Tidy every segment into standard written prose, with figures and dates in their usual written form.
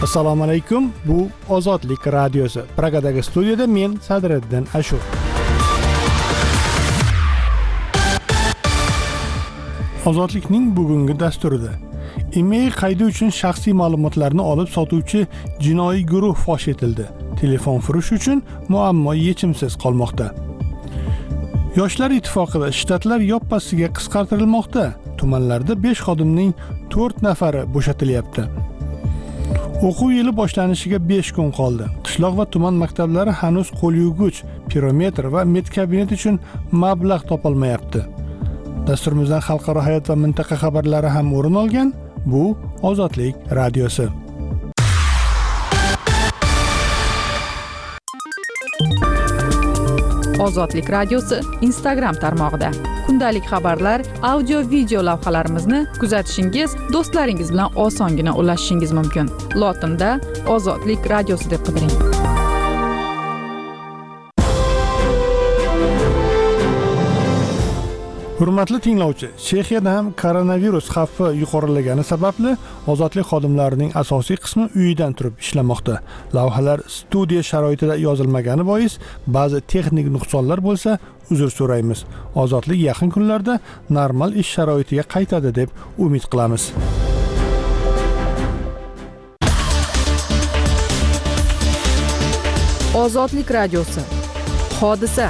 Assalomu alaykum. Bu Ozodlik radiosi. Pragadagi studiyada men Sadriddin Ashur. Ozodlikning bugungi dasturida email qaydi uchun shaxsiy ma'lumotlarni olib sotuvchi jinoiy guruh fosh etildi. Telefon furush uchun muammo yechimsiz qolmoqda. Yoshlar ittifoqida shtatlar yoppasiga qisqartirilmoqda. Tumanlarda 5 xodimning 4 nafari bo'shatilyapti. O'quv yili boshlanishiga 5 kun qoldi. Qishloq va tuman maktablari hanuz qo'l yuvgich, pirometr va medkabinet uchun mablag' topolmayapti. Dasturimizdan xalqaro hayot va mintaqa xabarlari ham o'rin olgan. Bu Ozodlik radiosi. Ozodlik radiosi Instagram tarmog'ida kundalik xabarlar, audio-video lavhalarimizni kuzatishingiz, do'stlaringiz bilan osongina ulashishingiz mumkin. Lotinda Ozodlik radiosi deb qidiring. Hurmatli tinglovchi, Chexiyada ham koronavirus xavfi yuqorilagani sababli ozodlik xodimlarining asosiy qismi uyidan turib ishlamoqda. Lavhalar studiya sharoitida yozilmagani bois ba'zi texnik nuqsonlar bo'lsa, uzr so'raymiz. Ozodlik yaqin kunlarda normal ish sharoitiga qaytadi deb umid qilamiz. Ozodlik radiosi. Hodisa.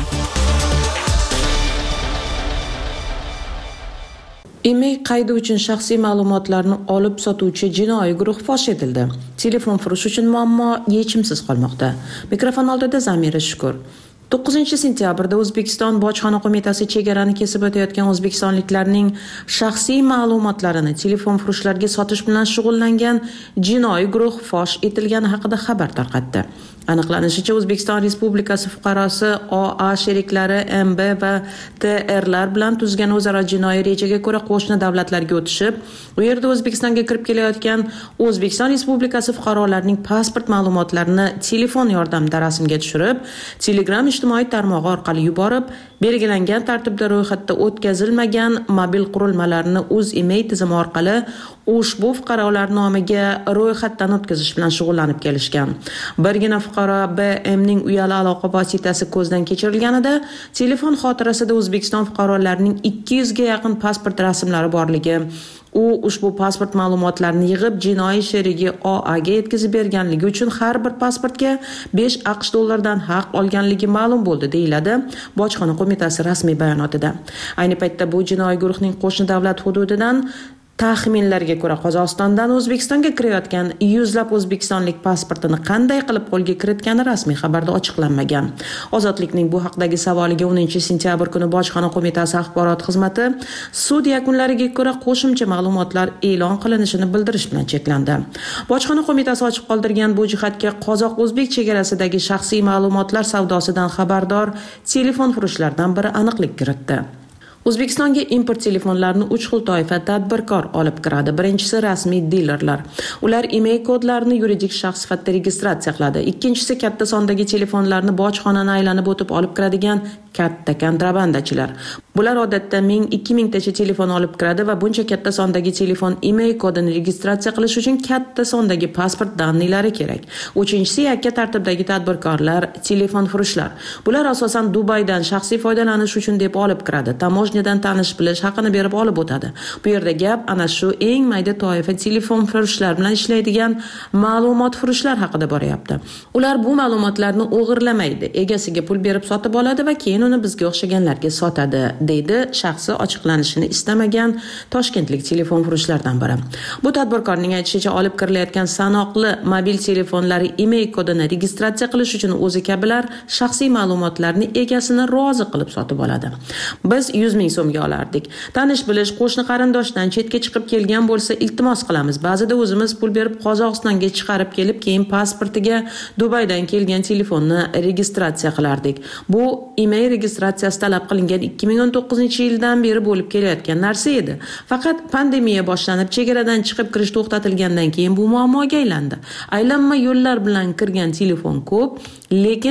Email qaydi uchun shaxsiy ma'lumotlarni olib sotuvchi jinoiy guruh fosh etildi. Telefon furush uchun muammo yechimsiz qolmoqda. Mikrofon oldida Zamira Shukur. 9-sentyabrda O'zbekiston Bojxona qo'mitasi chegarani kesib o'tayotgan o'zbekistonliklarning shaxsiy ma'lumotlarini telefon furushlarga sotish bilan shug'ullangan jinoiy guruh fosh etilgani haqida xabar tarqatdi. Aniqlanishicha, O'zbekiston Respublikasi fuqarosi OA sheriklari MB va TRlar bilan tuzgan o'zaro jinoiy rejaga ko'ra qo'shni davlatlarga o'tishib, u yerda O'zbekistonga kirib kelayotgan O'zbekiston Respublikasi fuqarolarining pasport ma'lumotlarini telefon yordamida rasmga tushirib, Telegram ijtimoiy tarmog'i orqali yuborib, belgilangan tartibda ro'yxatda o'tkazilmagan mobil qurilmalarni Email tizimi orqali ushbu fuqarolar nomiga ro'yxatdan o'tkazish bilan shug'ullanib kelishgan. Birgina fuqaro BMning uyali aloqa vositasi ko'zdan kechirilganida telefon xotirasida O'zbekiston fuqarolarining 200 ga yaqin pasport rasmlari borligi, u ushbu pasport ma'lumotlarini yig'ib jinoiy sherigi OAga yetkazib berganligi uchun har bir pasportga 5 AQSh dollaridan haq olganligi ma'lum bo'ldi, deyiladi Bojxona qo'mitasi rasmiy bayonotida. Ayni paytda bu jinoiy guruhning qo'shni davlat hududidan taxminlarga ko'ra Qozog'istondan O'zbekistonga kirayotgan yuzlab o'zbekistonlik pasportini qanday qilib qo'lga kiritgani rasmiy xabarda ochiqlanmagan. Ozodlikning bu haqdagi savoliga 10-sentyabr kuni Bojxona qo'mitasi axborot xizmati sud yakunlariga ko'ra qo'shimcha ma'lumotlar e'lon qilinishini bildirish bilan cheklandi. Bojxona qo'mitasi ochiq qoldirgan bu jihatga qozoq-o'zbek chegarasidagi shaxsiy ma'lumotlar savdosidan xabardor telefon furushlardan biri aniqlik kiritdi. O'zbekistonga import telefonlarini 3 xil toifa tadbirkor olib kiradi. Birinchisi rasmiy dilerlar. Ular email kodlarini yuridik shaxs sifatida registratsiya qiladi. Ikkinchisi katta sondagi telefonlarni bojxonani aylanib o'tib olib kiradigan katta kontrabandachilar. Bular odatda 1000-2000 tacha telefon olib kiradi va buncha katta sondagi telefon email kodini registratsiya qilish uchun katta sondagi pasport danilari kerak. Uchinchisi yakka tartibdagi tadbirkorlar, telefon furushlar. Bular asosan Dubaydan shaxsiy foydalanish uchun deb olib kiradi. Tamojnidan tanish bilish haqini berib olib o'tadi. Bu yerda gap ana shu eng mayda toifa telefon furushlar bilan ishlaydigan ma'lumot furushlar haqida boryapti. Ular bu ma'lumotlarni o'g'irlamaydi, egasiga pul berib sotib oladi va keyin uni bizga o'xshaganlarga sotadi, deydi shaxsi ochiqlanishini istamagan toshkentlik telefon furushlardan biri. Bu tadbirkorning aytishicha, olib kirilayotgan sanoqli mobil telefonlari email kodini registratsiya qilish uchun o'zi kabilar shaxsiy ma'lumotlarni egasini rozi qilib sotib oladi. Biz 100 ming so'mga olardik. Tanish bilish, qo'shni qarindoshdan chetga chiqib kelgan bo'lsa iltimos qilamiz. Ba'zida o'zimiz pul berib Qozog'istonga chiqarib kelib, keyin pasportiga Dubaydan kelgan telefonni registratsiya qilardik. Bu email registratsiyasi talab qilingan 2019-yildan beri bo'lib kelayotgan narsa edi. Faqat pandemiya boshlanib, chegaradan chiqib kirish to'xtatilgandan keyin bu muammoga aylandi. Aylanma yo'llar bilan kirgan telefon ko'p, lekin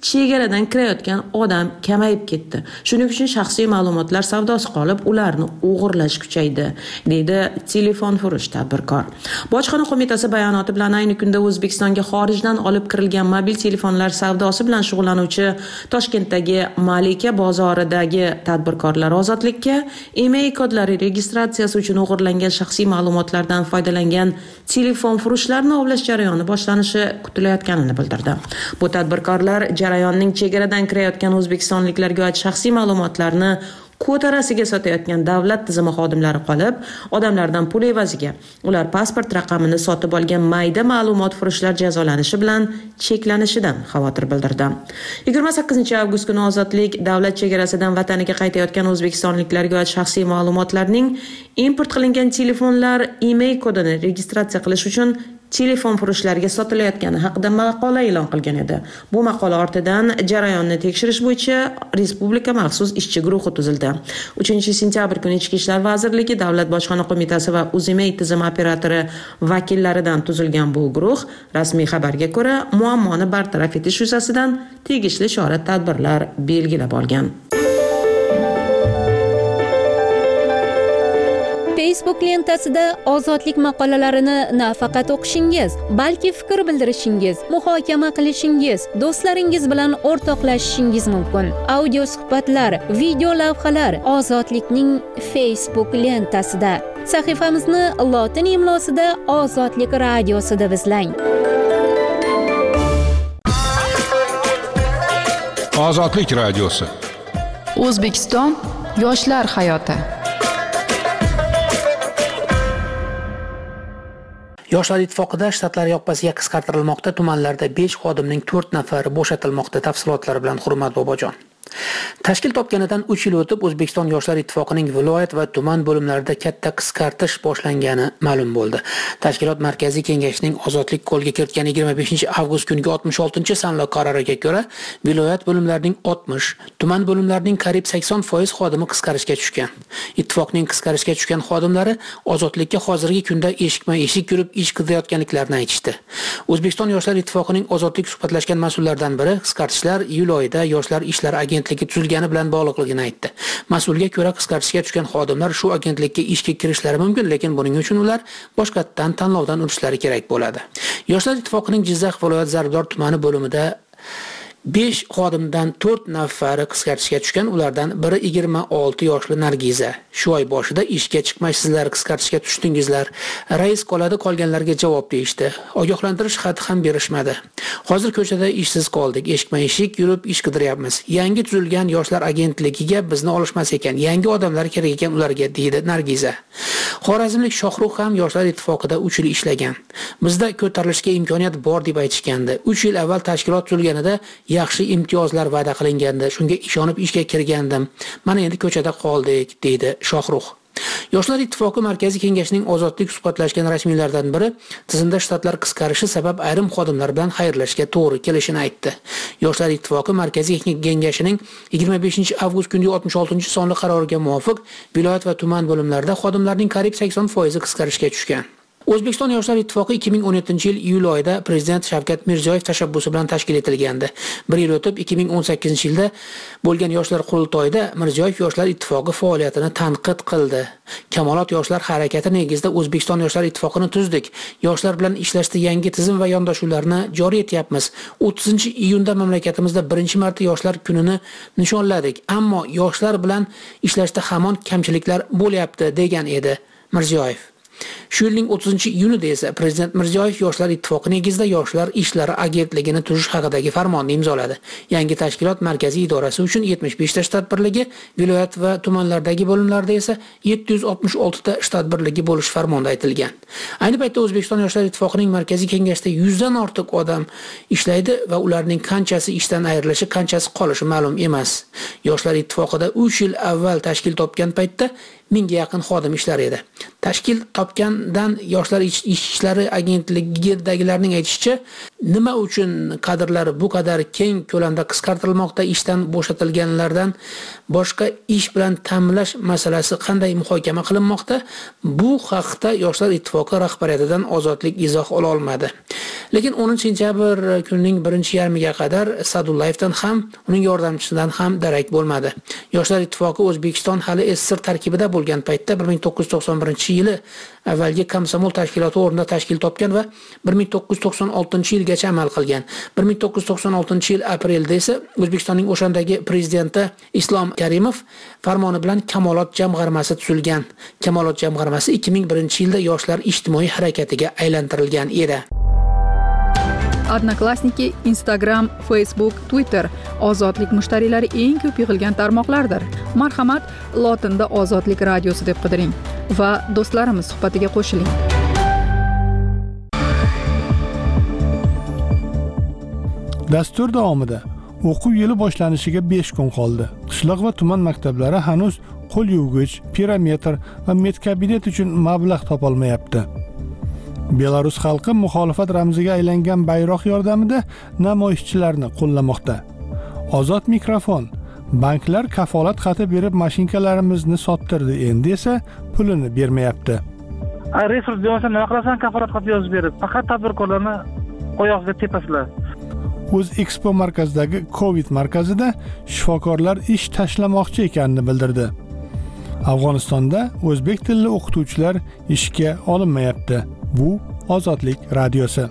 chegaradan kirayotgan odam kamayib ketdi. Shuning uchun shaxsiy ma'lumotlar savdosi qolib, ularni o'g'irlash kuchaydi, deydi telefon furush tadbirkor. Bojxona qo'mitasi bayonoti bilan ayni kunda O'zbekistonga xorijdan olib kirilgan mobil telefonlar savdosi bilan shug'ullanuvchi Toshkentdagi Malika bozoridagi tadbirkorlar ozodlikka email kodlari registratsiyasi uchun o'g'irlangan shaxsiy ma'lumotlardan foydalangan telefon furushlarni ovlash jarayoni boshlanishi kutilayotganini bildirdi. Bu tadbirkorlar jarayonning chegaradan kirayotgan o'zbekistonliklarga oid shaxsiy ma'lumotlarni ko'tarasiga sotayotgan davlat tizimi xodimlari qolib, odamlardan pul evaziga ular pasport raqamini sotib olgan mayda ma'lumot furushlar jazolanishi bilan cheklanishidan xavotir bildirdi. 28-avgust kuni Ozodlik davlat chegarasidan vataniga qaytayotgan o'zbekistonliklarga oid shaxsiy ma'lumotlarning import qilingan telefonlar email kodini registratsiya qilish uchun telefon furushlariga sotilayotgani haqida maqola e'lon qilgan edi. Bu maqola ortidan jarayonni tekshirish bo'yicha respublika maxsus ishchi guruhi tuzildi. 3-sentyabr kuni Ichki ishlar vazirligi, Davlat bojxona qo'mitasi va UzEmail tizimi operatori vakillaridan tuzilgan bu guruh rasmiy xabarga ko'ra muammoni bartaraf etish yuzasidan tegishli chora-tadbirlar belgilab olgan. Facebook lentasida ozodlik maqolalarini nafaqat o'qishingiz, balki fikr bildirishingiz, muhokama qilishingiz, do'stlaringiz bilan o'rtoqlashishingiz mumkin. Audio suhbatlar, video lavhalar Ozodlikning Facebook lentasida. Sahifamizni lotin imlosida Ozodlik radiosida izlang. Ozodlik radiosi. O'zbekiston yoshlar hayoti. Yoshlar ittifoqida shtatlar yoppasiga qisqartirilmoqda, tumanlarda 5 xodimning 4 nafari bo'shatilmoqda. Tafsilotlar bilan Hurmat Bobojon. Tashkil topganidan 3 yil o'tib O'zbekiston Yoshlar ittifoqining viloyat va tuman bo'limlarida katta qisqartish boshlangani ma'lum bo'ldi. Tashkilot Markaziy Kengashining ozodlik qo'lga kiritgan 25-avgust kungi 66-sanli qaroriga ko'ra, viloyat bo'limlarining 60, tuman bo'limlarining qariyb 80% xodimi qisqarishga tushgan. Ittifoqning qisqarishga tushgan xodimlari ozodlikka hozirgi kunda eshikma-eshik yurib ish qilayotganliklarini aytishdi. O'zbekiston Yoshlar ittifoqining ozodlik suhbatlashgan mas'ullaridan biri qisqartishlar iyul oyida Yoshlar ishlari agentligi tuzilgani bilan bog'liqligini aytdi. Mas'ulga ko'ra qisqartishga tushgan xodimlar shu agentlikka ishga kirishlari mumkin, lekin buning uchun ular boshqatdan tanlovdan o'tishlari kerak bo'ladi. Yoshlar ittifoqining Jizzax viloyat Zarbdor tumani bo'limida 5 xodimdan 4 nafari qisqartishga tushgan. Ulardan biri 26 yoshli Nargiza. Shu oy boshida ishga chiqmaysizlar, qisqartishga tushdingizlar. Rais qoladi, qolganlarga javob deyishdi. Ogohlantirish xati ham berishmadi. Hozir ko'chada ishsiz qoldik. Eshikma-eshik yurib ish qidiryapmiz. Yangi tuzilgan yoshlar agentligiga bizni olishmas ekan. Yangi odamlar kerak ekan ularga, deydi Nargiza. Xorazmlik Shohruh ham Yoshlar ittifoqida 3 yil ishlagan. Bizda ko'tarilishga imkoniyat bor deb aytishgandi. 3 yil avval tashkilot tuzilganida yaxshi imtiyozlar va'da qilingandi. Shunga ishonib ishga kirgandim. Mana endi ko'chada qoldik, deydi Shohruh. Yoshlar ittifoqi Markaziy Kengashining ozodlik suhbatlashgan rasmiylardan biri tizimda shtatlar qisqarishi sabab ayrim xodimlar bilan xayrlashishga to'g'ri kelishini aytdi. Yoshlar ittifoqi Markaziy Kengashining 25-avgust kungi 66-sonli qaroriga muvofiq viloyat va tuman bo'limlarida xodimlarning qariyb 80% qisqarishga tushgan. O'zbekiston Yoshlar ittifoqi 2017-yil iyul oyida Prezident Shavkat Mirziyoyev tashabbusi bilan tashkil etilgandi. 1 yil o'tib 2018-yilda bo'lgan yoshlar qurultoyida Mirziyoyev Yoshlar ittifoqi faoliyatini tanqid qildi. Kamolot yoshlar harakati negizida O'zbekiston Yoshlar ittifoqini tuzdik. Yoshlar bilan ishlashda yangi tizim va yondashuvlarni joriy etyapmiz. 30-iyunda mamlakatimizda birinchi marta yoshlar kunini nishonladik. Ammo yoshlar bilan ishlashda hamon kamchiliklar bo'lyapti, degan edi Mirziyoyev. Shu yilning 30-iyunida esa Prezident Mirziyoyev Yoshlar ittifoqi negizida Yoshlar ishlari agentligini tuzish haqidagi farmonni imzoladi. Yangi tashkilot markaziy idorasi uchun 75 ta shtat birligi, viloyat va tumanlardagi bo'limlarda esa 766 ta shtat birligi bo'lish farmonda aytilgan. Ayni paytda O'zbekiston Yoshlar ittifoqining markaziy kengashida 100 dan ortiq odam ishlaydi va ularning qanchasi ishdan ayrilishi, qanchasi qolishi ma'lum emas. Yoshlar ittifoqida 3 yil avval tashkil topgan paytda 1000 ga yaqin xodim ishlar edi. Tashkil topgandan Yoshlar ishlari agentligidagilarning aytishicha, nima uchun kadrlar bu qadar keng ko'lamda qisqartirilmoqda, ishdan bo'shatilganlardan boshqa ish bilan ta'minlash masalasi qanday muhokama qilinmoqda? Bu haqda Yoshlar ittifoqi rahbariyatidan ozodlik izoh ola olmadi. Lekin 10-sentyabr kunining birinchi yarmiga qadar Sadullayevdan ham, uning yordamchisidan ham darak bo'lmadi. Yoshlar ittifoqi O'zbekiston hali SSR tarkibida bo'lgan paytda 1991-yili avvalgi komsomol tashkiloti o'rnida tashkil topgan va 1996-yilgacha amal qilgan. 1996-yil aprelda esa O'zbekistonning o'shandagi prezidenti Islom Karimov farmoni bilan Kamolot jamg'armasi tuzilgan. Kamolot jamg'armasi 2001-yilda yoshlar ijtimoiy harakatiga aylantirilgan edi. Odnoklassniki, Instagram, Facebook, Twitter ozodlik mushtariylari eng ko'p yig'ilgan tarmoqlardir. Marhamat, lotinda Ozodlik radiosi deb qidiring va do'stlarimiz suhbatiga qo'shiling. Dastur davomida o'quv yili boshlanishiga 5 kun qoldi. Qishloq va tuman maktablari hanuz qo'l yuvgich, pirometr va medkabinet uchun mablag' topolmayapti. Belarus xalqi muxolifat ramziga aylangan bayroq yordamida namoyishchilarni qo'llamoqda. Ozod mikrofon. Banklar kafolat xati berib mashinkalarimizni sottirdi, endi esa pulini bermayapti. Resurs bo'lmasa nima qilasan, kafolat xati yozib berib, faqat tadbirkorlarni qo'yog'iga tepasizlar. O'z Expo markazidagi Covid markazida shifokorlar ish tashlamoqchi ekanini bildirdi. Afg'onistonda o'zbek tilli o'qituvchilar ishga olinmayapti. Bu Ozodlik radiosi.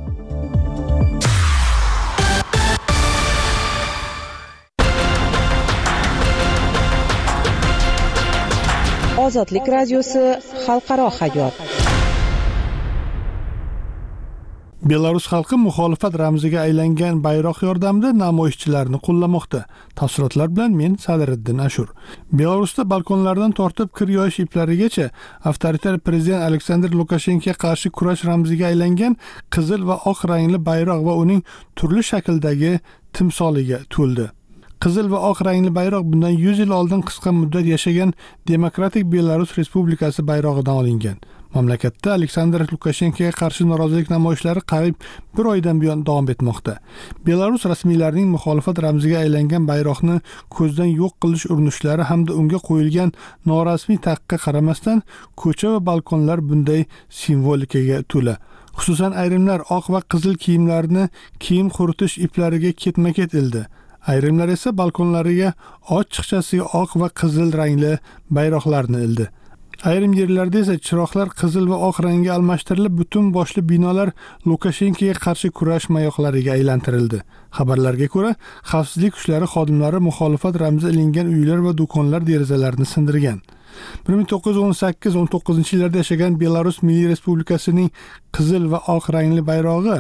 Ozodlik radiosi xalqaro hayot. Belarus xalqi muxolifat ramziga aylangan bayroq yordamida namoyishchilarni qo'llamoqda. Tafsilotlar bilan men Sadiriddin Ashur. Belarusda balkonlardan tortib kir yoyish iplarigacha avtoritar prezident Aleksandr Lukashenkoga qarshi kurash ramziga aylangan qizil va oq rangli bayroq va uning turli shakldagi timsoliga to'ldi. Qizil va oq rangli bayroq bundan 100 yil oldin qisqa muddat yashagan Demokratik Belarus Respublikasi bayrog'idan olingan. Mamlakatda Aleksandr Lukashenkoga qarshi norozilik namoyishlari qariyb 1 oydan buyon davom etmoqda. Belarus rasmiylarining muxolifat ramziga aylangan bayroqni ko'zdan yo'q qilish urinishlari hamda unga qo'yilgan norasmiy taqiqqa qaramasdan ko'cha va balkonlar bunday simvolikaga to'la. Xususan ayrimlar oq va qizil kiyimlarni kiyim quritish iplariga ketma-ket ildi. Ayrimlar esa balkonlariga ochiqchasiga oq va qizil rangli bayroqlarni ildi. Ayrim yerlarda esa chiroqlar qizil va oq rangga almashtirilib, butun boshli binolar Lukashenkoga qarshi kurash mayoqlariga aylantirildi. Xabarlarga ko'ra, xavfsizlik kuchlari xodimlari muxolifat ramzi ilingan uylar va do'konlar derazalarini sindirgan. 1918-19-yillarda yashagan Belarus Milliy Respublikasining qizil va oq rangli bayrog'i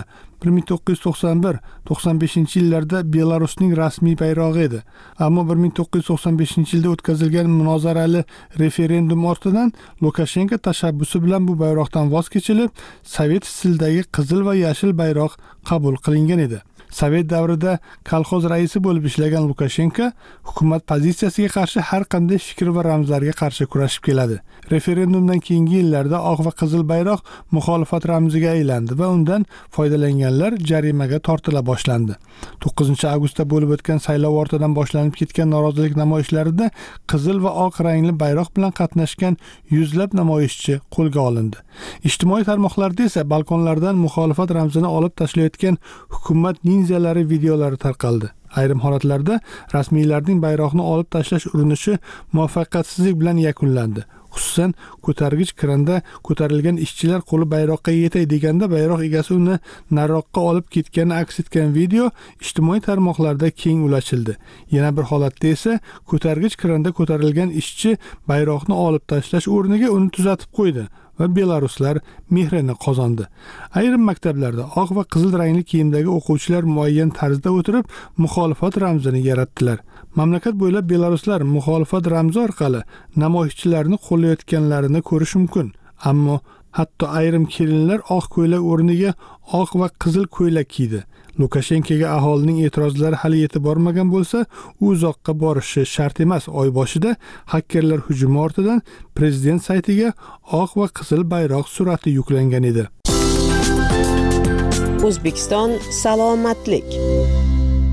1991-95-yillarda Belarusning rasmiy bayrog'i edi. Ammo 1995-yilda o'tkazilgan munozarali referendum ortidan Lukashenko tashabbusi bilan bu bayroqdan voz kechilib, sovet stilidagi qizil va yashil bayroq qabul qilingan edi. Sovet davrida kolxoz raisi bo'lib ishlagan Lukashenko hukumat pozitsiyasiga qarshi har qanday fikr va ramzlarga qarshi kurashib keladi. Referendumdan keyingi yillarda oq va qizil bayroq muxolifat ramziga aylandi va undan foydalanganlar jarimaga tortila boshlandi. 9-avgustda bo'lib o'tgan saylov ortidan boshlanib ketgan norozilik namoyishlarida qizil va oq rangli bayroq bilan qatnashgan yuzlab namoyishchi qo'lga olindi. Ijtimoiy tarmoqlarda esa balkonlardan muxolifat ramzini olib tashlayotgan hukumat ninzalari videolari tarqaldi. Ayrim holatlarda rasmiylarning bayroqni olib tashlash urinishi muvaffaqiyatsizlik bilan yakunlandi. Xususan, ko'targich kranda ko'tarilgan ishchilar qo'li bayroqqa yetay deganda bayroq egasi uni nariroqqa olib ketgani aks etgan video ijtimoiy tarmoqlarda keng ulashildi. Yana bir holatda esa ko'targich kranda ko'tarilgan ishchi bayroqni olib tashlash o'rniga uni tuzatib qo'ydi va belaruslar mehrini qozondi. Ayrim maktablarda oq va qizil rangli kiyimdagi o'quvchilar muayyan tarzda o'tirib muxolifat ramzini yaratdilar. Mamlakat bo'ylab belaruslar muxolifat ramzi orqali namoyishchilarni qo'llayotganlarini ko'rish mumkin. Ammo hatto ayrim kelinlar oq ko'ylak o'rniga oq va qizil ko'ylak kiydi. Lukashenkoga aholining e'tirozlari hali yetib bormagan bo'lsa, u uzoqqa borishi shart emas. Oy boshida hakkerlar hujumi ortidan prezident saytiga oq va qizil bayroq surati yuklangan edi. O'zbekiston salomatlik.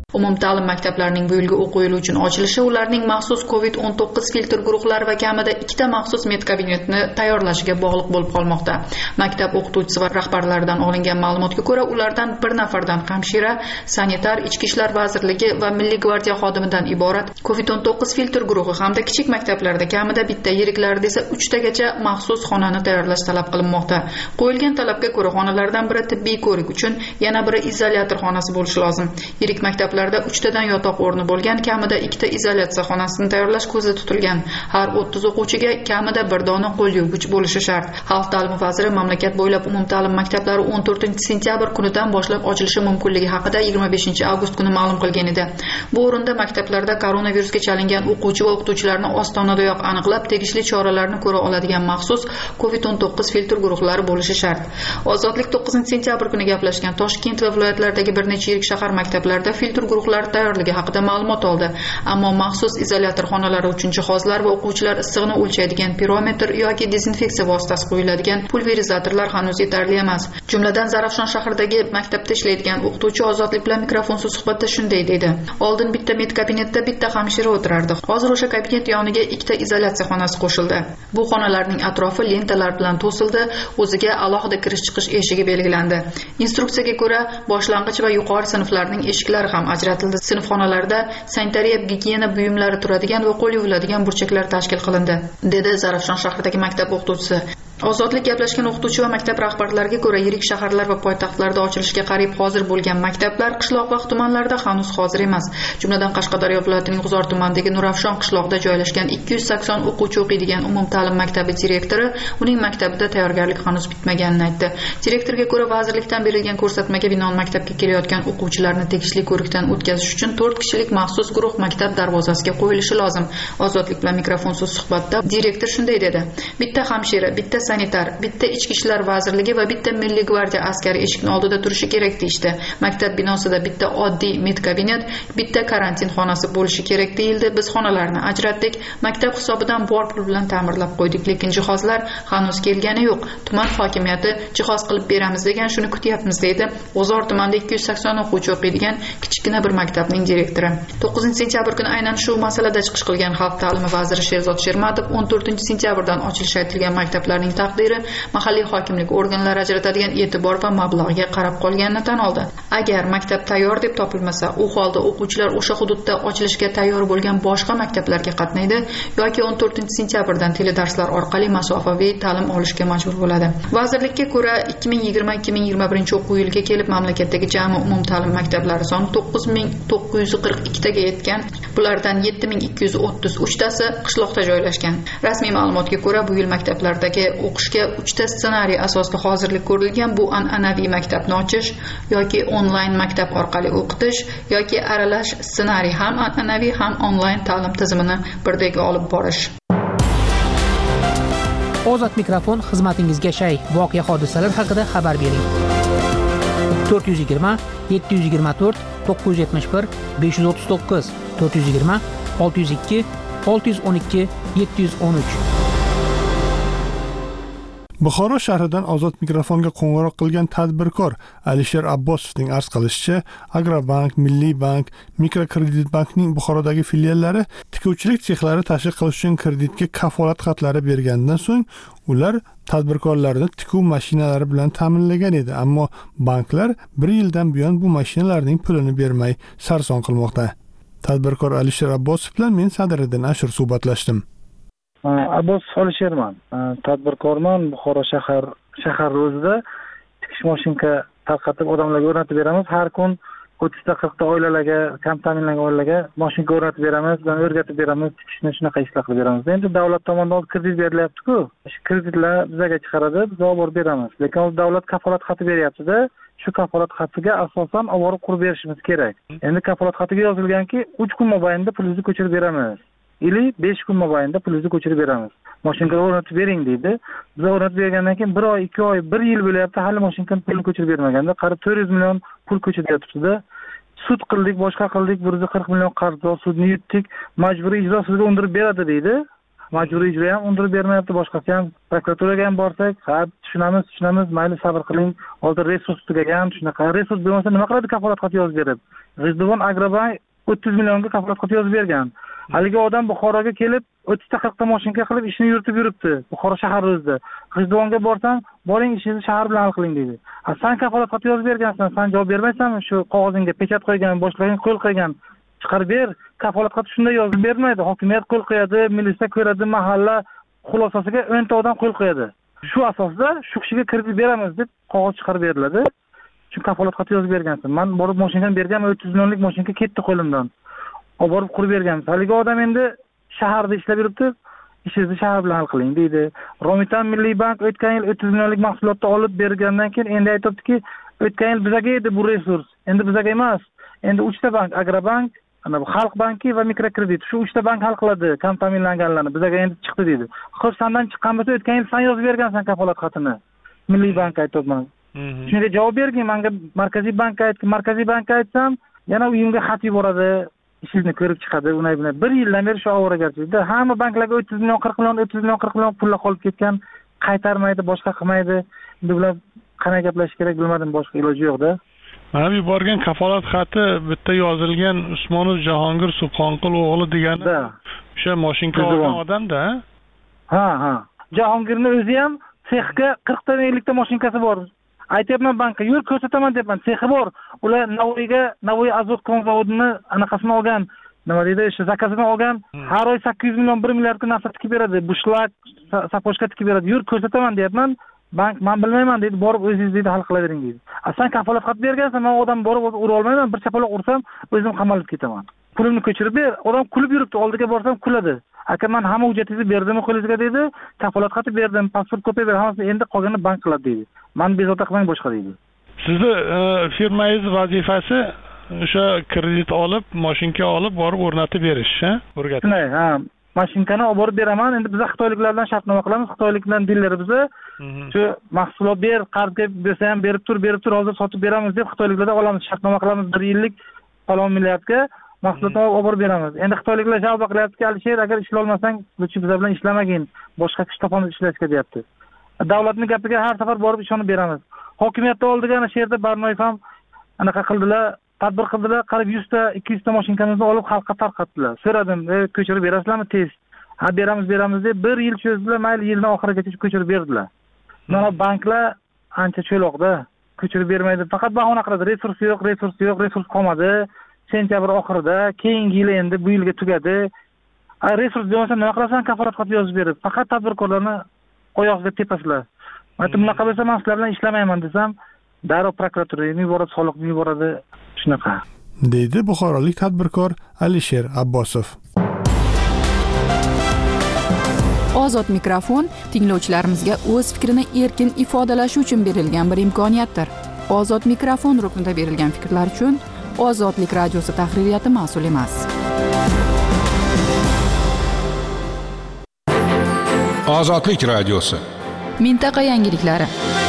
Umumta'lim maktablarining bu yilgi o'quv yili uchun ochilishi ularning maxsus COVID-19 filtr guruhlari va kamida 2ta maxsus medkabinetni tayyorlashiga bog'liq bo'lib qolmoqda. Maktab o'qituvchisi va rahbarlaridan olingan ma'lumotga ko'ra, ulardan bir nafardan hamshira, sanitar, Ichki ishlar vazirligi va Milliy gvardiya xodimidan iborat COVID-19 filtr guruhi hamda kichik maktablarda kamida bitta, yiriklarda esa 3 tagacha maxsus xonani tayyorlash talab qilinmoqda. Qo'yilgan talabga ko'ra xonalardan biri tibbiy ko'rik uchun, yana biri izolyator xonasi bo'lishi lozim. Yirik maktablarda 3 tadan yotoq o'rni bo'lgan, kamida 2 ta izolyatsiya xonasini tayyorlash ko'zda tutilgan. Har 30 o'quvchiga kamida bir dona qo'l yuvgich bo'lishi shart. Xalq ta'limi vaziri mamlakat bo'ylab umumta'lim maktablari 14 sentyabr kunidan boshlab ochilishi mumkinligi haqida 25 avgust kuni ma'lum qilgan edi. Bu o'rinda maktablarda koronavirusga chalingan o'quvchi va o'qituvchilarni ostonadoyoq aniqlab, tegishli choralarni ko'ra oladigan maxsus COVID-19 filtr guruhlari bo'lishi shart. Ozodlik 9 sentyabr kuni gaplashgan Toshkent va viloyatlardagi bir necha yirik shahar maktablarida filtr guruhlari tayyorligi haqida ma'lumot oldi. Ammo maxsus izolyator xonalari uchun jihozlar va o'quvchilar issig'ini o'lchaydigan pirometr yoki dezinfeksiya vositasi qo'yiladigan pulverizatorlar hanuz yetarli emas. Jumladan Zarafshon shahridagi maktabda ishlaydigan o'qituvchi Ozodlik bilan mikrofonsiz suhbatda shunday dedi: "Oldin bitta medkabinetda bitta hamshira o'tirardi. Hozir o'sha kabinet yoniga 2 ta izolyatsiya xonasi qo'shildi. Bu xonalarning atrofi lentalar bilan to'sildi, o'ziga alohida kirish-chiqish eshigi belgilandi. Instruksiyaga ko'ra boshlang'ich va yuqori sinflarning eshiklari ham ajratildi. Sinfxonalarda sanitariya gigiyena buyumlari turadigan va qo'l yuviladigan burchaklar tashkil qilindi", dedi Zarafshon shahridagi maktab o'qituvchisi. Ozodlik gaplashgan o'qituvchi va maktab rahbarlariga ko'ra, yirik shaharlar va poytaxtlarda ochilishga qariyb hozir bo'lgan maktablar qishloq va tumanlarda hanuz hozir emas. Jumladan Qashqadaryo viloyatining G'uzor tumanidagi Nurafshon qishloqida joylashgan 280 o'quvchi o'qiydigan umumta'lim maktabi direktori uning maktabida tayyorgarlik hanuz bitmaganini aytdi. Direktorga ko'ra, vazirlikdan berilgan ko'rsatmaga binoan maktabga kelayotgan o'quvchilarni tegishli ko'rikdan o'tkazish uchun 4 kishilik maxsus guruh maktab darvozasiga qo'yilishi lozim. Ozodlik bilan mikrofonsiz suhbatda direktor shunday dedi: "Bitta hamshira, bitta sanitar, bitta Ichki ishlar vazirligi va bitta Milliy gvardiya askari eshikning oldida turishi kerak deyishdi. Maktab binosida bitta oddiy medkabinet, bitta karantin xonasi bo'lishi kerak deyildi. Biz xonalarni ajratdik, maktab hisobidan bor pul bilan ta'mirlab qo'ydik, lekin jihozlar hanuz kelgani yo'q. Tuman hokimiyati jihoz qilib beramiz degan, shuni kutyapmiz", deydi G'uzor tumanida 280 o'quvchi o'qiydigan kichkina bir maktabning direktori. 9 sentyabr kuni aynan shu masalada chiqish qilgan Xalq ta'limi vaziri Sherzod Shermatov 14 sentyabrdan ochilishi aytilgan maktablarning taqdiri mahalliy hokimlik organlari ajratadigan e'tibor va mablag'ga qarab qolganini tan oldi. Agar maktab tayyor deb topilmasa, u holda o'quvchilar o'sha hududda ochilishga tayyor bo'lgan boshqa maktablarga qatnaydi yoki 14 sentyabrdan teledarslar orqali masofaviy ta'lim olishga majbur bo'ladi. Vazirlikka ko'ra, 2020-2021 o'quv yiliga kelib mamlakatdagi jami umumta'lim maktablari soni 9942 taga yetgan. Bulardan 7233 tasi qishloqda joylashgan. Rasmiy ma'lumotga ko'ra, bu yil maktablardagi o'qishga 3 ta ssenariy asosida hozirlik ko'rilgan. Bu an'anaviy maktabni ochish yoki onlayn maktab orqali o'qitish yoki aralash ssenariy, ham an'anaviy ham onlayn ta'lim tizimini birdek olib borish. Ozod mikrofon xizmatingizga shay. Voqea hodisalar haqida xabar bering. 420 724 971 539 420 602 612 713. Buxoro shahridan Ozod mikrofonga qo'ng'iroq qilgan tadbirkor Alisher Abbosovning arz qilishicha, Agrobank, Milliy bank, Mikrokredit bankning Buxorodagi filiallari tikuvchilik sexlari tashkil qilish uchun kreditga kafolat xatlari bergandan so'ng ular tadbirkorlarni tikuv mashinalari bilan ta'minlagan edi, ammo banklar 1 yildan buyon bu mashinalarning pulini bermay sarson qilmoqda. Tadbirkor Alisher Abbosov bilan men Sadiriddin Ashur suhbatlashdim. Abbos Alisherman, tadbirkorman. Buxoro shahar o'zida tikish mashinka tarqatib odamlarga o'rnatib beramiz. Har kun 30 ta 40 ta oilalarga, kam ta'minlangan oilalarga mashinka o'rnatib beramiz, ularni o'rgatib beramiz, tikishni shunaqa ishlar qilib beramiz. Endi davlat tomonidan kredit berilyapti-ku. Shu kreditlar bizga chiqaradi, biz olib borib beramiz. Lekin davlat kafolat xati beryapti-da, shu kafolat xatiga asosan olib borib qurib berishimiz kerak. Endi kafolat xatiga yozilganki, 3 kun mobaynida pulingizni ko'chirib beramiz. 5 kun mobaynida pulingizni ko'chirib beramiz. Mashinkaga o'rnatib bering deydi. Biz o'rnatib bergandan keyin 1 oy, 2 oy, 1 yil bo'lyapti, hali mashinkani pulini ko'chirib bermaganda, qarib 400 million pul ko'chiryapti-da. Sud qildik, boshqa qildik, 140 million qarz bor, sudni yutdik, majburiy ijro sizga undirib beradi deydi. majburiy ijro ham undirib bermayapti, boshqasi ham. Prokuraturaga ham borsak, ha, tushunamiz, mayli sabr qiling. Hozir resurs tugagan, shunaqa. Resurs bo'lmasa nima qiladi kafolat xati yozib berib? G'ijduvon Agrobank 30 millionga kafolat xati yozib bergan. Haligi odam Buxoroga kelib 30 ta 40 ta mashinka qilib ishini yuritib yuribdi. Buxoro shahar o'zida. G'ijduvonga borsam, boring ishingizni shahar bilan hal qiling deydi. Sen kafolat xati yozib bergansan, sen javob bermaysanmi? Shu qog'ozingga pechat qo'ygan, boshqalarga qo'l qo'ygan. Chiqarib ber. Kafolat xati shunday yozib bermaydi. Hokimiyat qo'l qo'yadi, militsiya ko'radi, mahalla xulosasiga 10 ta odam qo'l qo'yadi. Shu asosda shu kishiga kredit beramiz deb qog'oz chiqarib beriladi. Shu kafolat xati yozib bergansan. Men borib mashinani berganman, 300 millionlik mashinka ketdi qo'limdan. Olib borib qurib berganmiz. Haligi odam endi shaharda ishlab yuribdi, ishingizni shahar bilan hal qiling deydi. Romitan Milliy bank o'tgan yil 30 millionlik mahsulotni olib bergandan keyin endi aytibdiki, o'tgan yil bizaga edi bu resurs, endi bizaga emas. Endi 3 ta bank, Agrobank, ana bu Xalq banki va mikrokredit, shu 3 ta bank hal qiladi kam ta'minlanganlarni. Bizaga endi chiqdi deydi. Xo'sh, sendan chiqqan bo'lsa o'tgan yil sen yozib bergansan kafolat xatini. Milliy bank aytibman. Shunga javob bergin, menga Markaziy bankka aytsam, yana uyimga xat yuboradi. Ishni ko'rib chiqadi, unay bilan 1 yildan beri shu ovoragarchilikda. Hamma banklarga 30 million, 40 million pullar qolib ketgan, qaytarmaydi, boshqa qilmaydi. Endi bular qanday gaplash kerak bilmadim, boshqa iloji yo'q-da. Mana bu borgan kafolat xati bitta yozilgan Usmonov Jahongir Subhonqul o'g'li degani o'sha mashinka olgan odam-da. Ha. Jahongirning o'zi ham sexga 40 ta 50 ta mashinkasi bor. Aytyapman bankka, yur ko'rsataman deyapman. Sexi bor. Ular Navoiy azot konzavodini anaqasini olgan, nima deydi, o'sha zakazini olgan. Har oy 800 million, 1 milliardga narsa tikib beradi. Bushlar, sapochka tikib beradi. Yur ko'rsataman deyapman. Bank men bilmayman deydi, borib o'zingiz deydi hal qilavering deydi. Sen kafolat xat bergansan, men odam borib ura olmayman, bir chapaloq ursam, o'zim qamalib ketaman. Pulimni ko'chirib ber. Odam kulib yuribdi, oldiga borsam kuladi. Aka, men hamma hujjatingizni berdim qo'lingizga deydi. Kafolat xati berdim, pasport kopiya ber, hammasini endi qolganini bank qiladi deydi. Men bezovta qilmang boshqa deydi. Sizni firmangiz vazifasi o'sha kredit olib, mashinka olib borib o'rnatib berish, o'rgatib. Ha, mashinkani olib borib beraman. Endi biz xitoyliklardan shartnoma qilamiz. Xitoyliklardan dillar bizni shu mahsulot ber, qarzga bersa ham berib tur, hozir sotib beramiz deb xitoyliklardan olamiz, shartnoma qilamiz 1 yillik falon milliardga mahsulotni olib borib beramiz. Endi xitoyliklar javob qilyapti, Alisher, agar ishlay olmasang, biz bilan ishlamagin, boshqa kishi topamiz ishlashga deyapti. Davlatning gapiga har safar borib ishonib beramiz. Hokimiyatda oldiga ana shu yerda Barnoyev ham anaqa qildilar, tadbir qildilar, qarib 100 ta 200 ta mashinkamizni olib xalqqa tarqatdilar. So'radim, ko'chirib berasizlarmi tez? Ha, beramiz deb 1 yil cho'zdilar, mayli yilning oxirigacha ko'chirib berdilar. Mana banklar ancha cho'loqda, ko'chirib bermaydi. Faqat bahona qiladi, resurs yo'q, qolmadi. Sentyabr oxirida, keyingi yil endi bu yilga tugadi. Resurs bo'lmasa nima qilasan, kafolat xati yozib berib, faqat tadbirkorlarni oyoqqa tepasizlar. Mana bunaqa bo'lsa, men sizlar bilan ishlamayman desam, darrov prokuraturaga yuboradi, soliqni yuboradi, shunaqa. Deydi buxorolik tadbirkor Alisher Abbosov. Ozod mikrofon tinglovchilarimizga o'z fikrini erkin ifodalashi uchun berilgan bir imkoniyatdir. Ozod mikrofon ruknida berilgan fikrlar uchun Ozodlik radiosi tahririyati mas'ul emas. Ozodlik radiosi. Mintaqa yangiliklari.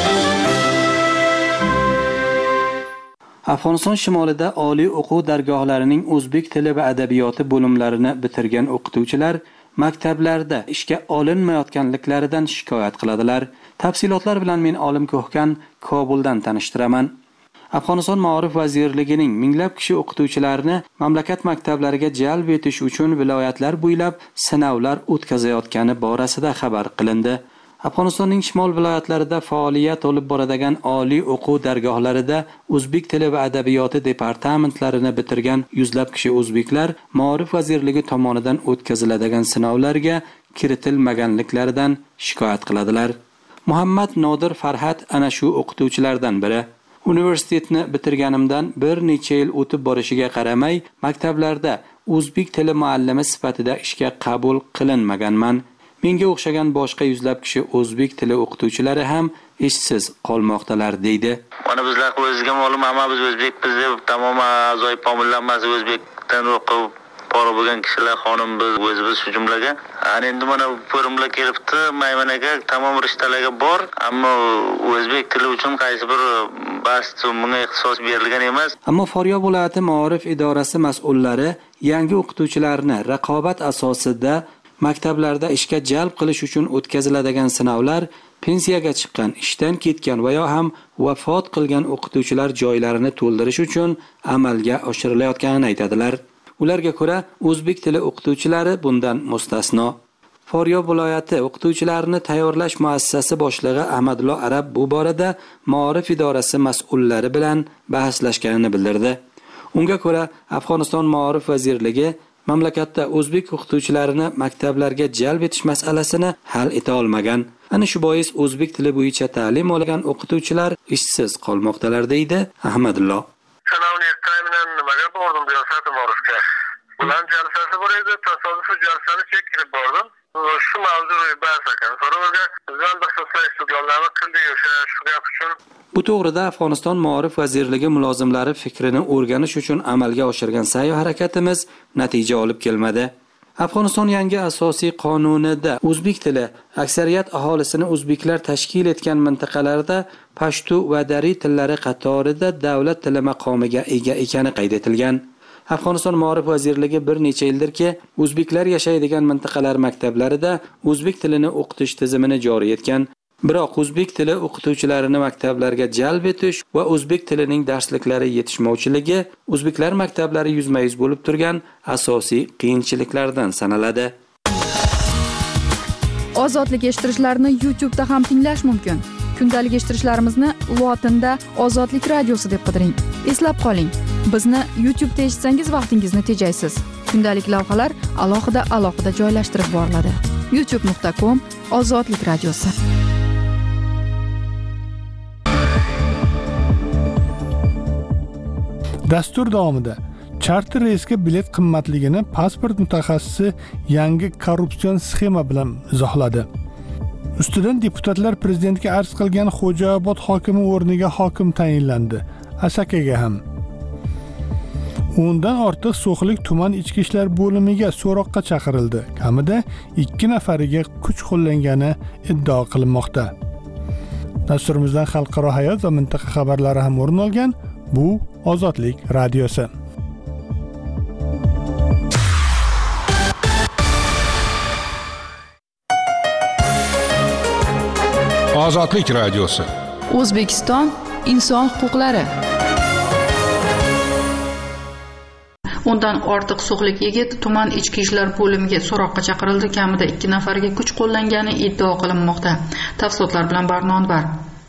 Afg'oniston shimolida oliy o'quv dargohlarining o'zbek tili va adabiyoti bo'limlarini bitirgan o'qituvchilar maktablarda ishga olinmayotganliklaridan shikoyat qiladilar. Tafsilotlar bilan men Olim Ko'hkan Kobuldan tanishtiraman. Afg'oniston Ma'rif vazirligining minglab kishi o'qituvchilarni mamlakat maktablariga jalb etish uchun viloyatlar bo'ylab sinovlar o'tkazayotgani borasida xabar qilindi. Afg'onistonning shimol viloyatlarida faoliyat olib boradigan oliy o'quv dargohlarida o'zbek tili va adabiyoti departamentlarini bitirgan yuzlab kishi o'zbeklar Ma'rif vazirligi tomonidan o'tkaziladigan sinovlarga kiritilmaganliklaridan shikoyat qiladilar. Muhammad Nodir Farhat ana shu o'qituvchilardan biri. Universitetni bitirganimdan bir necha yil o'tib borishiga qaramay, maktablarda o'zbek tili muallimi sifatida ishga qabul qilinmaganman. Menga o'xshagan boshqa yuzlab kishi o'zbek tili o'qituvchilari ham ishsiz qolmoqdalar deydi. Mana bizlar o'zimizga ma'lum, hamma biz o'zbekmiz deb tamoman a'zoy pomillanmasi o'zbekdan o'qib pora bo'lgan kishilar, xonim biz o'zimiz shu jumlaga. Endi mana forumlar kelibdi, Maymanaga tamom rishtalarga bor, ammo o'zbek tili uchun qaysi bir bas bunga ixtisos berilgan emas. Ammo Faryob viloyati Ma'rif idorasi mas'ullari yangi o'qituvchilarni raqobat asosida maktablarda ishga jalb qilish uchun o'tkaziladigan sinovlar pensiyaga chiqqan, ishdan ketgan va yo ham vafot qilgan o'qituvchilar joylarini to'ldirish uchun amalga oshirilayotganini aytadilar. Ularga ko'ra, o'zbek tili o'qituvchilari bundan mustasno. Faryob viloyati o'qituvchilarini tayyorlash muassasasi boshlig'i Ahmadullo Arab bu borada Ma'orif idorasi mas'ullari bilan bahaslashganini bildirdi. Unga ko'ra, Afg'oniston Ma'orif vazirligi mamlakatda o'zbek o'qituvchilarini maktablarga jalb etish masalasini hal eta olmagan. Ana shu bois o'zbek tili bo'yicha ta'lim olgan o'qituvchilar ishsiz qolmoqdalar deydi Ahmadullo. Sanovni tayinlan nimaga bordim siyosati Ma'orifga. Ular jalsasi bor edi, tasodifiy jalsani chekib bordim. Shu mavzuga bahs ekan. So'rovga bizdan bir so'zlar istidlollarni qildik o'sha shu gap uchun. Bu to'g'rida Afg'oniston Ma'orif vazirligi mulozimlari fikrini o'rganish uchun amalga oshirgan sa'y harakatimiz natija olib kelmadi. Afg'oniston yangi asosiy qonunida o'zbek tili aksariyat aholisini o'zbeklar tashkil etgan mintaqalarda pashtu va dari tillari qatorida davlat tili maqomiga ega ekani qayd etilgan. Afg'oniston Ma'orif vazirligi bir necha yildirki o'zbeklar yashaydigan mintaqalar maktablarida o'zbek tilini o'qitish tizimini joriy etgan. Biroq o'zbek tili o'qituvchilarini maktablarga jalb etish va o'zbek tilining darsliklari yetishmovchiligi o'zbeklar maktablari yuzma-yuz bo'lib turgan asosiy qiyinchiliklardan sanaladi. Ozodlik eshittirishlarni YouTube'da ham tinglash mumkin. Kundalik eshittirishlarimizni lotinda Ozodlik radiosi deb qidiring. Eslab qoling, bizni YouTube'da eshitsangiz vaqtingizni tejaysiz. Kundalik lavhalar alohida joylashtirib boriladi. youtube.com/Ozodlik radiosi. Dastur davomida charter reysga bilet qimmatligini pasport mutaxassisi yangi korrupsion sxema bilan izohladi. Ustidan deputatlar prezidentga arz qilgan Xo'jaobod hokimi o'rniga hokim tayinlandi. Asakaga ham. Undan ortiq So'xlik tuman ichki ishlar bo'limiga so'roqqa chaqirildi. Kamida 2 nafariga kuch qo'llangani iddao qilinmoqda. Dasturimizdan xalqaro hayot va mintaqa xabarlari ham o'rin olgan. Bu Ozodlik radiosi. Ozodlik radiosi. O'zbekiston inson huquqlari. Undan ortiq So'xlik yigit tuman ichki ishlar bo'limiga so'roqqa chaqirildi. Kamida 2 nafariga kuch qo'llangani iddao qilinmoqda. Tafsilotlar bilan Barnonbar.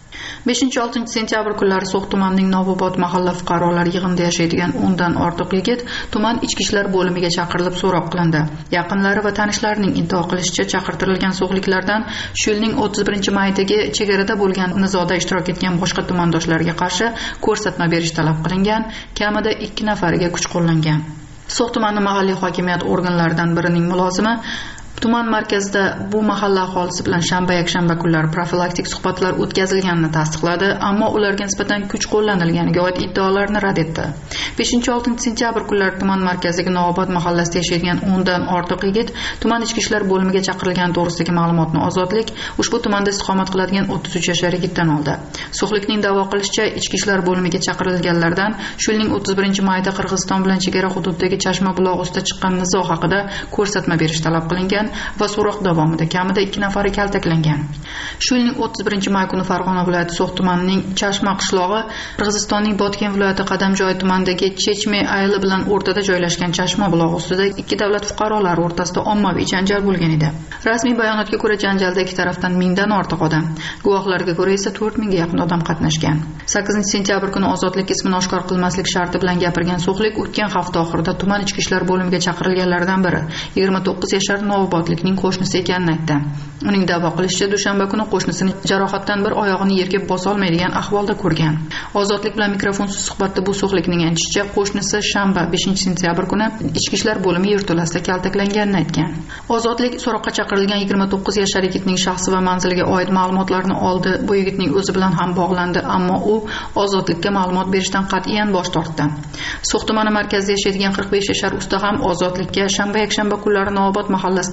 5-6 sentyabr kunlari So'x tumanining Novobod mahalla fuqarolar yig'inida yashaydigan undan ortiq yigit tuman ichki ishlar bo'limiga chaqirilib so'roq qilindi. Yaqinlari va tanishlarining iddao qilishicha chaqirtirilgan so'xliklardan shu yilning 31-maydagi chegarada bo'lgan nizoda ishtirok etgan boshqa tumandoshlarga qarshi ko'rsatma berish talab qilingan, kamida 2 nafariga kuch qo'llangan. So'x tumani mahalliy hokimiyat organlaridan birining mulozimi tuman markazida bu mahalla aholisi bilan shanba-yakshanba kunlari profilaktik suhbatlar o'tkazilganini tasdiqladi, ammo ularga nisbatan kuch qo'llanilganiga oid iddaolarni rad etdi. 5-6 sentyabr kunlari tuman markazidagi Novobod mahallasida yashaydigan 10 dan ortiq yigit tuman ichki ishlar bo'limiga chaqirilgani to'g'risidagi ma'lumotni Ozodlik ushbu tumanda istiqomat qiladigan 33 yoshli yigitdan oldi. So'xlikning da'vo qilishicha, ichki ishlar bo'limiga chaqirilganlardan shu yilning 31-mayda Qirg'iziston bilan chegara hududidagi Chashma bulog'i ustida chiqqan nizo haqida ko'rsatma berish talab qilingan va so'roq davomida kamida 2 nafari kaltaklangan. Shu yilning 31-may kuni Farg'ona viloyati So'x tumanining Chashma qishlog'i Qirg'izistonning Botken viloyati Qadamjoy tumanidagi Chechme ayli bilan o'rtada joylashgan Chashma bulog'i ustida 2 davlat fuqarolari o'rtasida ommaviy janjal bo'lgan edi. Rasmiy bayonotga ko'ra janjalda ikki tarafdan 1000 dan ortiq odam, guvohlarga ko'ra esa 4000 ga yaqin odam qatnashgan. 8-sentyabr kuni Ozodlik ismini oshkor qilmaslik sharti bilan gapirgan So'xlik o'tgan hafta oxirida tuman ichki ishlar bo'limiga chaqirilganlardan biri 29 yoshli Novobodlikning qo'shnisi ekanini aytdi. Uning da'vo qilishicha, dushanba kuni qo'shnisini jarohatdan bir oyog'ini yerga bosa olmaydigan ahvolda ko'rgan. Ozodlik bilan mikrofonsiz suhbatda bu So'xlikning aytishicha, qo'shnisi shanba 5-sentyabr kuni ichki ishlar bo'limi yerto'lasida kaltaklanganini aytgan. Ozodlik so'roqqa chaqirilgan 29 yoshli yigitning shaxsi va manziliga oid ma'lumotlarni oldi. Bu yigitning o'zi bilan ham bog'landi, ammo u Ozodlikka ma'lumot berishdan qat'iyan bosh tortdi. So'x tumani markazida yashaydigan 45 yoshli usta ham Ozodlikka shanba-yakshanba kunlari Novobod mahallasida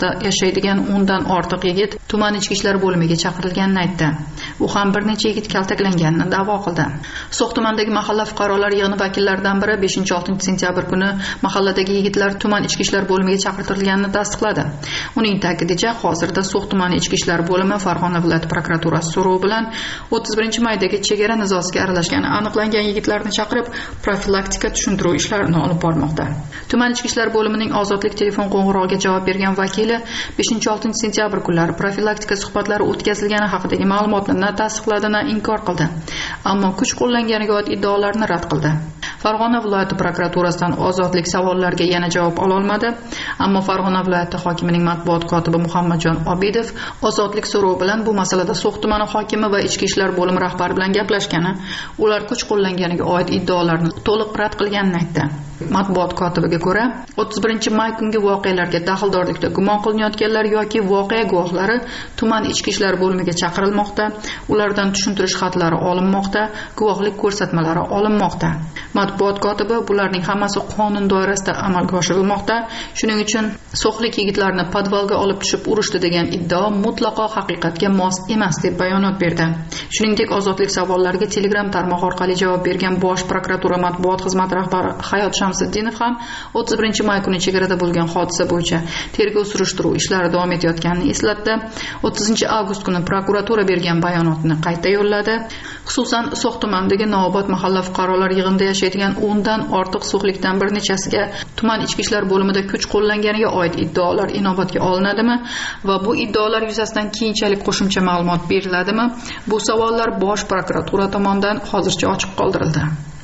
tumanida yashaydigan 10 dan ortiq yigit tuman ichki ishlar bo'limiga chaqirilganini aytdi. U ham bir necha yigit kaltaklanganini da'vo qildi. So'x tumanidagi mahalla fuqarolar yig'ini vakillaridan biri 5-6 sentyabr kuni mahalladagi yigitlar tuman ichki ishlar bo'limiga chaqirtirilganini tasdiqladi. Uning ta'kidincha, hozirda So'x tumani ichki ishlar bo'limi Farg'ona viloyat prokuraturasi so'rovi bilan 31-maydagi chegara nizosiga aralashgani aniqlangan yigitlarni chaqirib, profilaktika tushuntiruv ishlarini olib bormoqda. Tuman ichki ishlar bo'limining ozodlik telefon qo'ng'irog'iga javob bergan vakili 5-6 sentyabr kunlari profilaktika suhbatlari o'tkazilgani haqidagi ma'lumotni na tasdiqladi, na inkor qildi. Ammo kuch qo'llanganiga oid iddaolarni rad qildi. Farg'ona viloyati prokuraturasidan ozodlik savollariga yana javob ola olmadi, ammo Farg'ona viloyati hokimining matbuot kotibi Muhammadjon Obidov ozodlik so'rovi bilan bu masalada So'x tumani hokimi va ichki ishlar bo'limi rahbari bilan gaplashgani, ular kuch qo'llanganiga oid iddaolarni to'liq rad qilganini aytdi. Matbuot kotibiga ko'ra, 31-may kungi voqealarga daxldorlikda gumon qilinayotganlar yoki voqea guvohlari tuman ichki ishlar bo'limiga chaqirilmoqda, ulardan tushuntirish xatlari olinmoqda, guvohlik ko'rsatmalari olinmoqda. Matbuot kotibi bularning hammasi qonun doirasida amalga oshirilmoqda. Shuning uchun so'xlik yigitlarni podvalga olib tushib urishdi degan iddao mutlaqo haqiqatga mos emas deb bayonot berdi. Shuningdek, ozodlik savollariga Telegram tarmog'i orqali javob bergan Bosh prokuratura matbuot xizmati rahbari Hayot Shamsiddinov ham 31-may kuni chegarada bo'lgan hodisa bo'yicha tergov surishtiruv ishlari davom etayotganini eslatdi. 30-avgust kuni prokuratura bergan bayonotni qayta yo'lladi. Xususan, So'x tumanidagi Novobod mahalla fuqarolar yig'inida yashaydigan 10 dan ortiq so'xlikdan bir nechasiga tuman ichki ishlar bo'limida kuch qo'llanganiga oid iddaolar inobatga olinadimi va bu iddaolar yuzasidan keyinchalik qo'shimcha ma'lumot beriladimi? Bu savollar Bosh prokuratura tomonidan hozircha ochiq qoldirildi.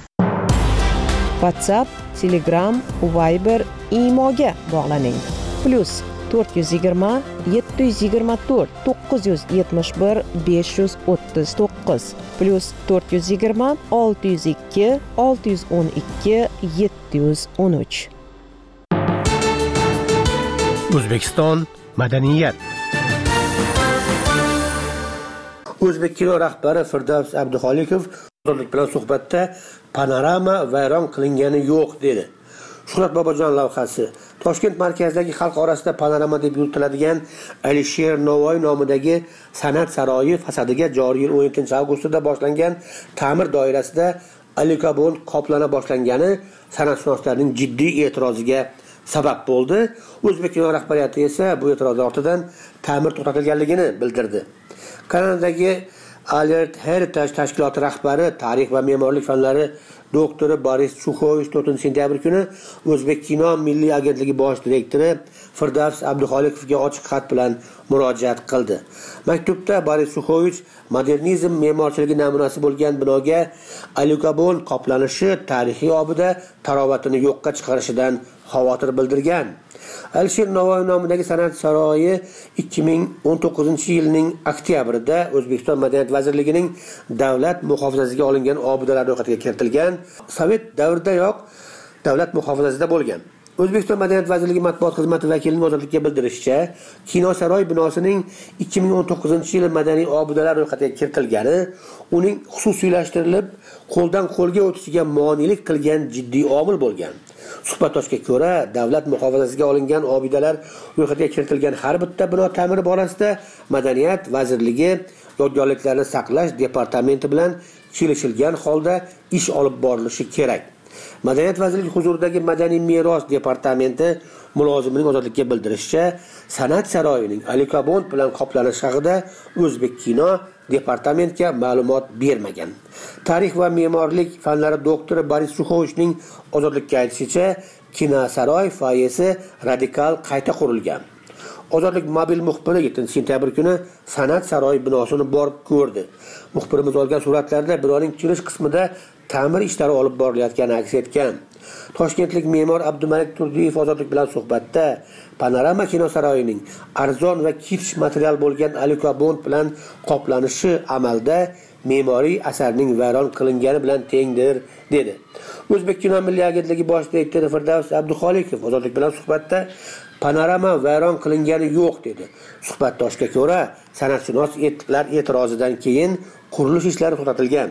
WhatsApp, Telegram, Viber, Imoga bog'laning. +420 724 971 539 +420 602 612 713. O'zbekiston madaniyat. O'zbek kino rahbari Firdavs Abduxoliqov ozodlik bilan suhbatda panorama vayron qilingani yo'q dedi. Shuhrat Bobojon lavhasi Toshkent markazidagi xalq orasida panorama deb yuritiladigan Alisher Navoiy nomidagi san'at saroyi fasadiga joriy yil 17-avgustda boshlangan ta'mir doirasida alikarbon qoplana boshlangani san'atshunoslarning jiddiy e'tiroziga sabab bo'ldi. O'zbek kino rahbariyati esa bu e'tiroz ortidan ta'mir to'xtatilganligini bildirdi. Kanadadagi Alert Heritage tashkiloti rahbari, tarix va me'morlik fanlari doktori Boris Chukhovich 4-sentyabr kuni O'zbek kino milliy agentligi bosh direktori Firdavs Abduxoliqovga ochiq xat bilan murojaat qildi. Maktubda Boris Chukhovich modernizm me'morchiligi namunasi bo'lgan binoga alikarbon qoplanishi tarixiy obida tarovatini yo'qqa chiqarishidan xavotir bildirgan. Alisher Navoiy nomidagi san'at saroyi 2019-yilning oktyabrida O'zbekiston Madaniyat vazirligining davlat muhofazasiga olingan obidalar ro'yxatiga kiritilgan. Sovet davridayoq davlat muhofazasida bo'lgan. O'zbekiston Madaniyat vazirligi matbuot xizmati vakilining ozodlikka bildirishicha, Kino saroy binosining 2019-yil madaniy obidalar ro'yxatiga kiritilgani uning xususiylashtirilib, qo'ldan qo'lga o'tishiga monelik qilgan jiddiy omil bo'lgan. Suhbatdoshga ko'ra, davlat muhofazasiga olingan obidalar ro'yxatiga kiritilgan har bitta bino ta'miri borasida Madaniyat vazirligi yodgorliklarni saqlash departamenti bilan kelishilgan holda ish olib borilishi kerak. Madaniyat vazirligi huzuridagi madaniy meros departamenti mulozimining ozodlikka bildirishicha, san'at saroyining alikarbon bilan qoplanishi haqida O'zbek kino departamentga ma'lumot bermagan. Tarix va me'morlik fanlari doktori Boris Chukhovichning ozodlikka aytishicha, kino saroy foyesi radikal qayta qurilgan. Ozodlik mobil muxbiri 7-sentyabr kuni san'at saroyi binosini borib ko'rdi. Muxbirimiz olgan suratlarda binoning kirish qismida ta'mir ishlari olib borilayotgani aks etgan. Toshkentlik me'mor Abdumalik Turdiyev ozodlik bilan suhbatda panorama kino saroyining arzon va kitish material bo'lgan alikarbon bilan qoplanishi amalda me'moriy asarning vayron qilingani bilan tengdir dedi. O'zbek kino milliy agentligi bosh direktori Firdavs Abduxoliqov ozodlik bilan suhbatda panorama vayron qilingani yo'q dedi. Suhbatdoshga ko'ra, san'atshunos e'tirozidan keyin qurilish ishlari to'xtatilgan.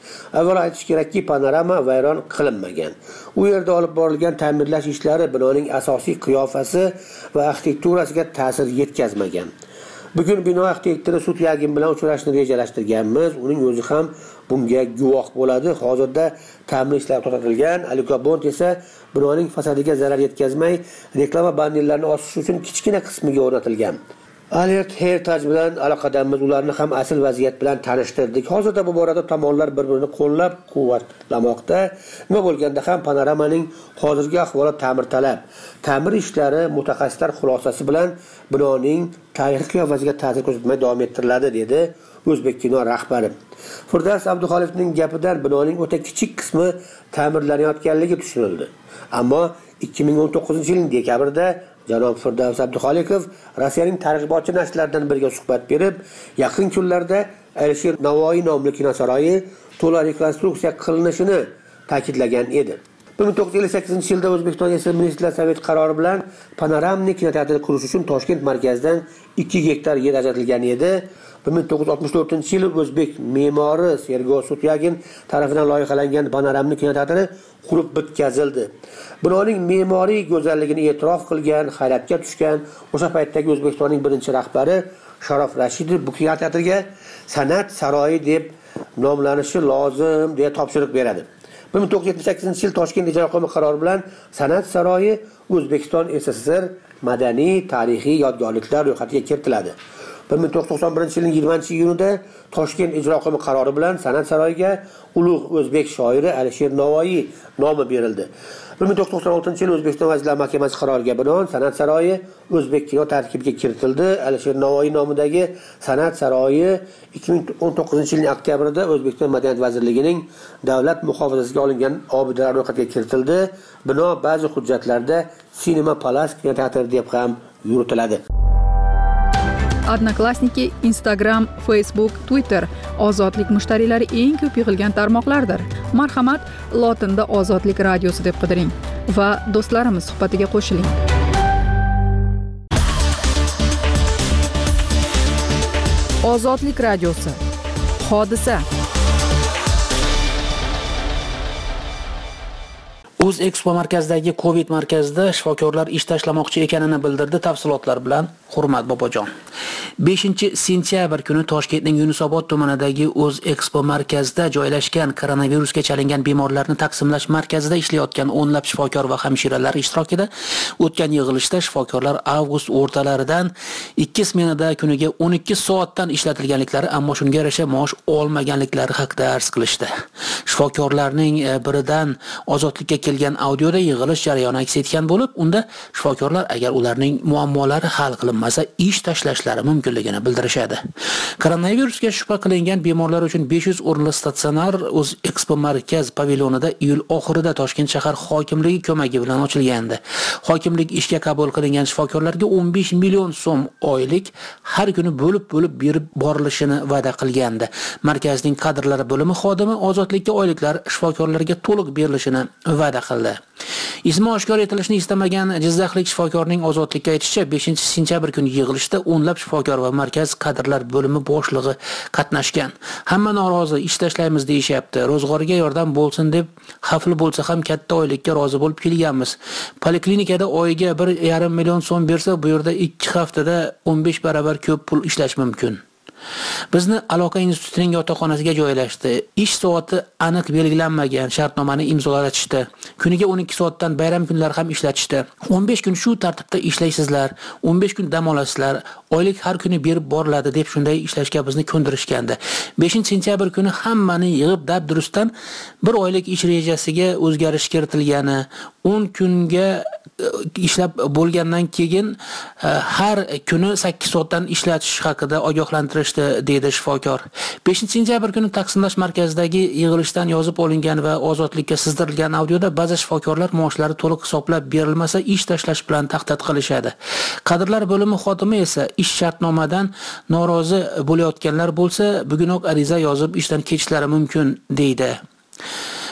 Avvalo aytish kerakki, panorama vayron qilinmagan. U yerda olib borilgan ta'mirlash ishlari binoning asosiy qiyofasi va arxitekturasiga ta'sir yetkazmagan. Bugun bino arxitektori Sutyagin bilan uchrashishni rejalashtirganmiz. Uning o'zi ham bunga guvoh bo'ladi. Hozirda ta'mir ishlari to'xtatilgan. Alikobont esa binoning fasadiga zarar yetkazmay, reklama bannerlarini osish uchun kichkina qismiga o'rnatilgan. Alert Heritage bilan aloqadamiz, ularni ham asl vaziyat bilan tanishtirdik. Hozirda bu borada tomonlar bir-birini qo'llab-quvvatlamoqda. Nima bo'lganda ham panoramaning hozirgi ahvoli ta'mirtalab. Ta'mir ishlari mutaxassislar xulosasi bilan binoning tarixiy qiyofasiga ta'sir ko'rsatmay davom ettiriladi, dedi O'zbek kino rahbari. Firdavs Abduxoliqovning gapidan binoning o'ta kichik qismi ta'mirlanayotganligi tushunildi. Ammo 2019-yilning dekabrida janob Firdavs Abduxoliqov Rossiyaning targ'ibotchi nashrlaridan biriga suhbat berib, yaqin kunlarda Alisher Navoiy nomli kinosaroyi to'la rekonstruksiya qilinishini ta'kidlagan edi. 1958-yilda O'zbekiston Yashil Ministrlar Soveti qarori bilan panoramnik kinoteatr qurish uchun Toshkent markazidan 2 gektar yer ajratilgan edi. 1964-yil o'zbek me'mori Sergey Sutyagin tomonidan loyihalangan panoramnik kinoteatri qurib bitkazildi. Binoning me'moriy go'zalligini e'tirof qilgan, hayratga tushgan o'sha paytdagi O'zbekistonning birinchi rahbari Sharof Rashidov bu kinoteatrga san'at saroyi deb nomlanishi lozim deya topshiriq beradi. 1978-yil Toshkent ijro hukumi qarori bilan san'at saroyi O'zbekiston SSR madaniy tarixiy yodgorliklar ro'yxatiga kiritiladi. 1991-yilning 20-iyunida Toshkent ijro hukumi qarori bilan san'at saroyiga ulug' o'zbek shoiri Alisher Navoiy nomi berildi. 1996-yil O'zbekiston Vazirlar Mahkamasi qaroriga binoan san'at saroyi o'zbek kino tarkibiga kiritildi. Alisher Navoiy nomidagi san'at saroyi 2019-yilning oktyabrida O'zbekiston Madaniyat vazirligining davlat muhofazasiga olingan obidalar ro'yxatiga kiritildi. Bino ba'zi hujjatlarda Cinema Palace kinoteatri deb ham yuritiladi. Odnoklassniki, Instagram, Facebook, Twitter ozodlik mushtariylari eng ko'p yig'ilgan tarmoqlardir. Marhamat, lotinda Ozodlik radiosi deb qidiring va do'stlarimiz suhbatiga qo'shiling. Ozodlik radiosi. Hodisa. O'zexpo markazidagi Covid markazida shifokorlar ish tashlamoqchi ekanini bildirdi. Tafsilotlar bilan Hurmat Bobojon. 5-sentyabr kuni Toshkentning Yunusobod tumanidagi O'zexpo markazida joylashgan koronavirusga chalingan bemorlarni taqsimlash markazida ishlayotgan o'nlab shifokor va hamshiralar ishtirokida o'tgan yig'ilishda shifokorlar avgust o'rtalaridan 2 smenada kuniga 12 soatdan ishlatilganliklari, ammo shunga yarasha maosh olmaganliklari haqida arz qilishdi. Shifokorlarning biridan ozodlikka kelgan audioda yig'ilish jarayoni aks etgan bo'lib, unda shifokorlar agar ularning muammolari hal qilinmasa ish tashlashlari mumkinligini bildirishadi. Koronavirusga shubha qilingan bemorlar uchun 500 o'rinli statsionar O'zexpo markaz pavilyonida iyul oxirida Toshkent shahar hokimligi ko'magi bilan ochilgandi. Hokimlik ishga qabul qilingan shifokorlarga 15 million so'm oylik har kuni bo'lib berib borilishini va'da qilgandi. Markazning kadrlari bo'limi xodimi ozodlikka oyliklar shifokorlarga to'liq berilishini va'da qildi. Ismi oshkor etilishni istamagan jizzaxlik shifokorning ozodlikka aytishicha, 5-sentyabr kuni yig'ilishda o'nlab shifokor va markaz kadrlar bo'limi boshlig'i qatnashgan. Hamma norozi, ish tashlaymiz deyishyapti. Ro'zg'origa yordam bo'lsin deb xavfli bo'lsa ham katta oylikka rozi bo'lib kelganmiz. Poliklinikada oyiga 1,5 million so'm bersa, bu yerda 2 haftada 15 barobar ko'p pul ishlash mumkin. Bizni aloqa institutining yotoqxonasiga joylashdi. Ish soati aniq belgilanmagan shartnomani imzolatishdi. Kuniga 12 soatdan bayram kunlari ham ishlatishdi. 15 kun shu tartibda ishlaysizlar, 15 kun dam olasizlar, oylik har kuni berib boriladi deb shunday ishlashga bizni ko'ndirishgandi. 5-sentyabr kuni hammani yig'ib dabdurustdan bir oylik ish rejasiga o'zgarish kiritilgani, 10 kunga ishlab bo'lgandan keyin har kuni 8 soatdan ishlatish haqida ogohlantirishdi, deydi shifokor. 5-sentyabr kuni taqsimlash markazidagi yig'ilishdan yozib olingan va ozodlikka sizdirilgan audioda ba'zi shifokorlar maoshlari to'liq hisoblab berilmasa ish tashlash bilan tahdid qilishadi. Kadrlar bo'limi xodimi esa ish shartnomadan norozi bo'layotganlar bo'lsa, bugunoq ariza yozib ishdan ketishlari mumkin, deydi.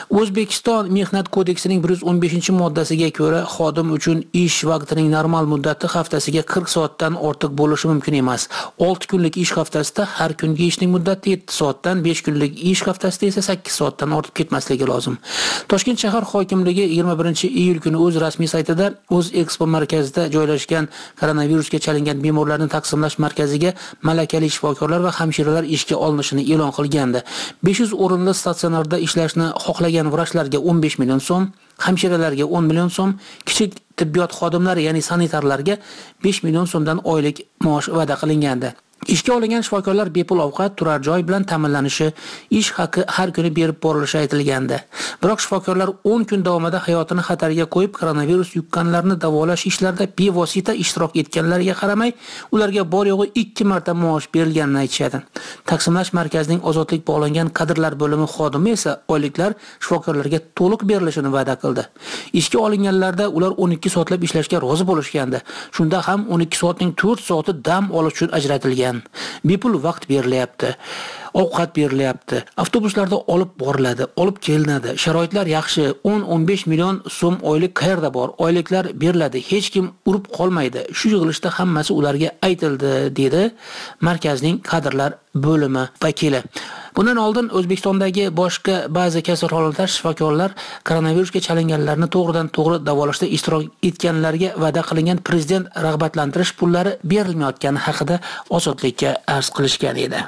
O'zbekiston Mehnat kodeksining 115-moddasiga ko'ra, xodim uchun ish vaqtining normal muddati haftasiga 40 soatdan ortiq bo'lishi mumkin emas. 6 kunlik ish haftasida har kungi ishning muddati 7 soatdan, 5 kunlik ish haftasida esa 8 soatdan ortib ketmasligi lozim. Toshkent shahar hokimligi 21-iyul kuni o'z rasmiy saytida o'z ekspo markazida joylashgan koronavirusga chalingan bemorlarni taqsimlash markaziga malakali shifokorlar va hamshiralar ishga olinishini e'lon qilgandi. 500 o'rinli statsionarda ishlashni xohlagan vrachlarga 15 million so'm, hamshiralarga 10 million so'm, kichik tibbiyot xodimlari, ya'ni sanitarlarga 5 million so'mdan oylik maosh va'da qilingandi. Ishga olingan shifokorlar bepul ovqat, turar joy bilan ta'minlanishi, ish haqi har kuni berib borilishi aytilgandi. Biroq shifokorlar 10 kun davomida hayotini xatarga qo'yib, koronavirus yuqqanlarni davolash ishlarida bevosita ishtirok etganlariga qaramay, ularga bor yo'g'i 2 marta maosh berilganini aytishadi. Taqsimlash markazining ozodlik bog'langan kadrlar bo'limi xodimi esa oyliklar shifokorlarga to'liq berilishini va'da qildi. Ishga olinganlarda ular 12 soatlab ishlashga rozi bo'lishgandi. Shunda ham 12 soatning 4 soati dam olish uchun ajratilgan. Bepul vaqt berilyapti, ovqat berilyapti, avtobuslarda olib boriladi, olib kelinadi. Sharoitlar yaxshi. 10-15 million so'm oylik qayerda bor? Oyliklar beriladi. Hech kim urib qolmaydi. Shu yig'ilishda hammasi ularga aytildi, dedi markazning kadrlar bo'limi vakili. Bundan oldin O'zbekistondagi boshqa ba'zi kasalxonalar shifokorlar koronavirusga chalinganlarni to'g'ridan-to'g'ri davolashda ishtirok etganlarga va'da qilingan prezident rag'batlantirish pullari berilmayotgani haqida ozodlikka arz qilishgan edi.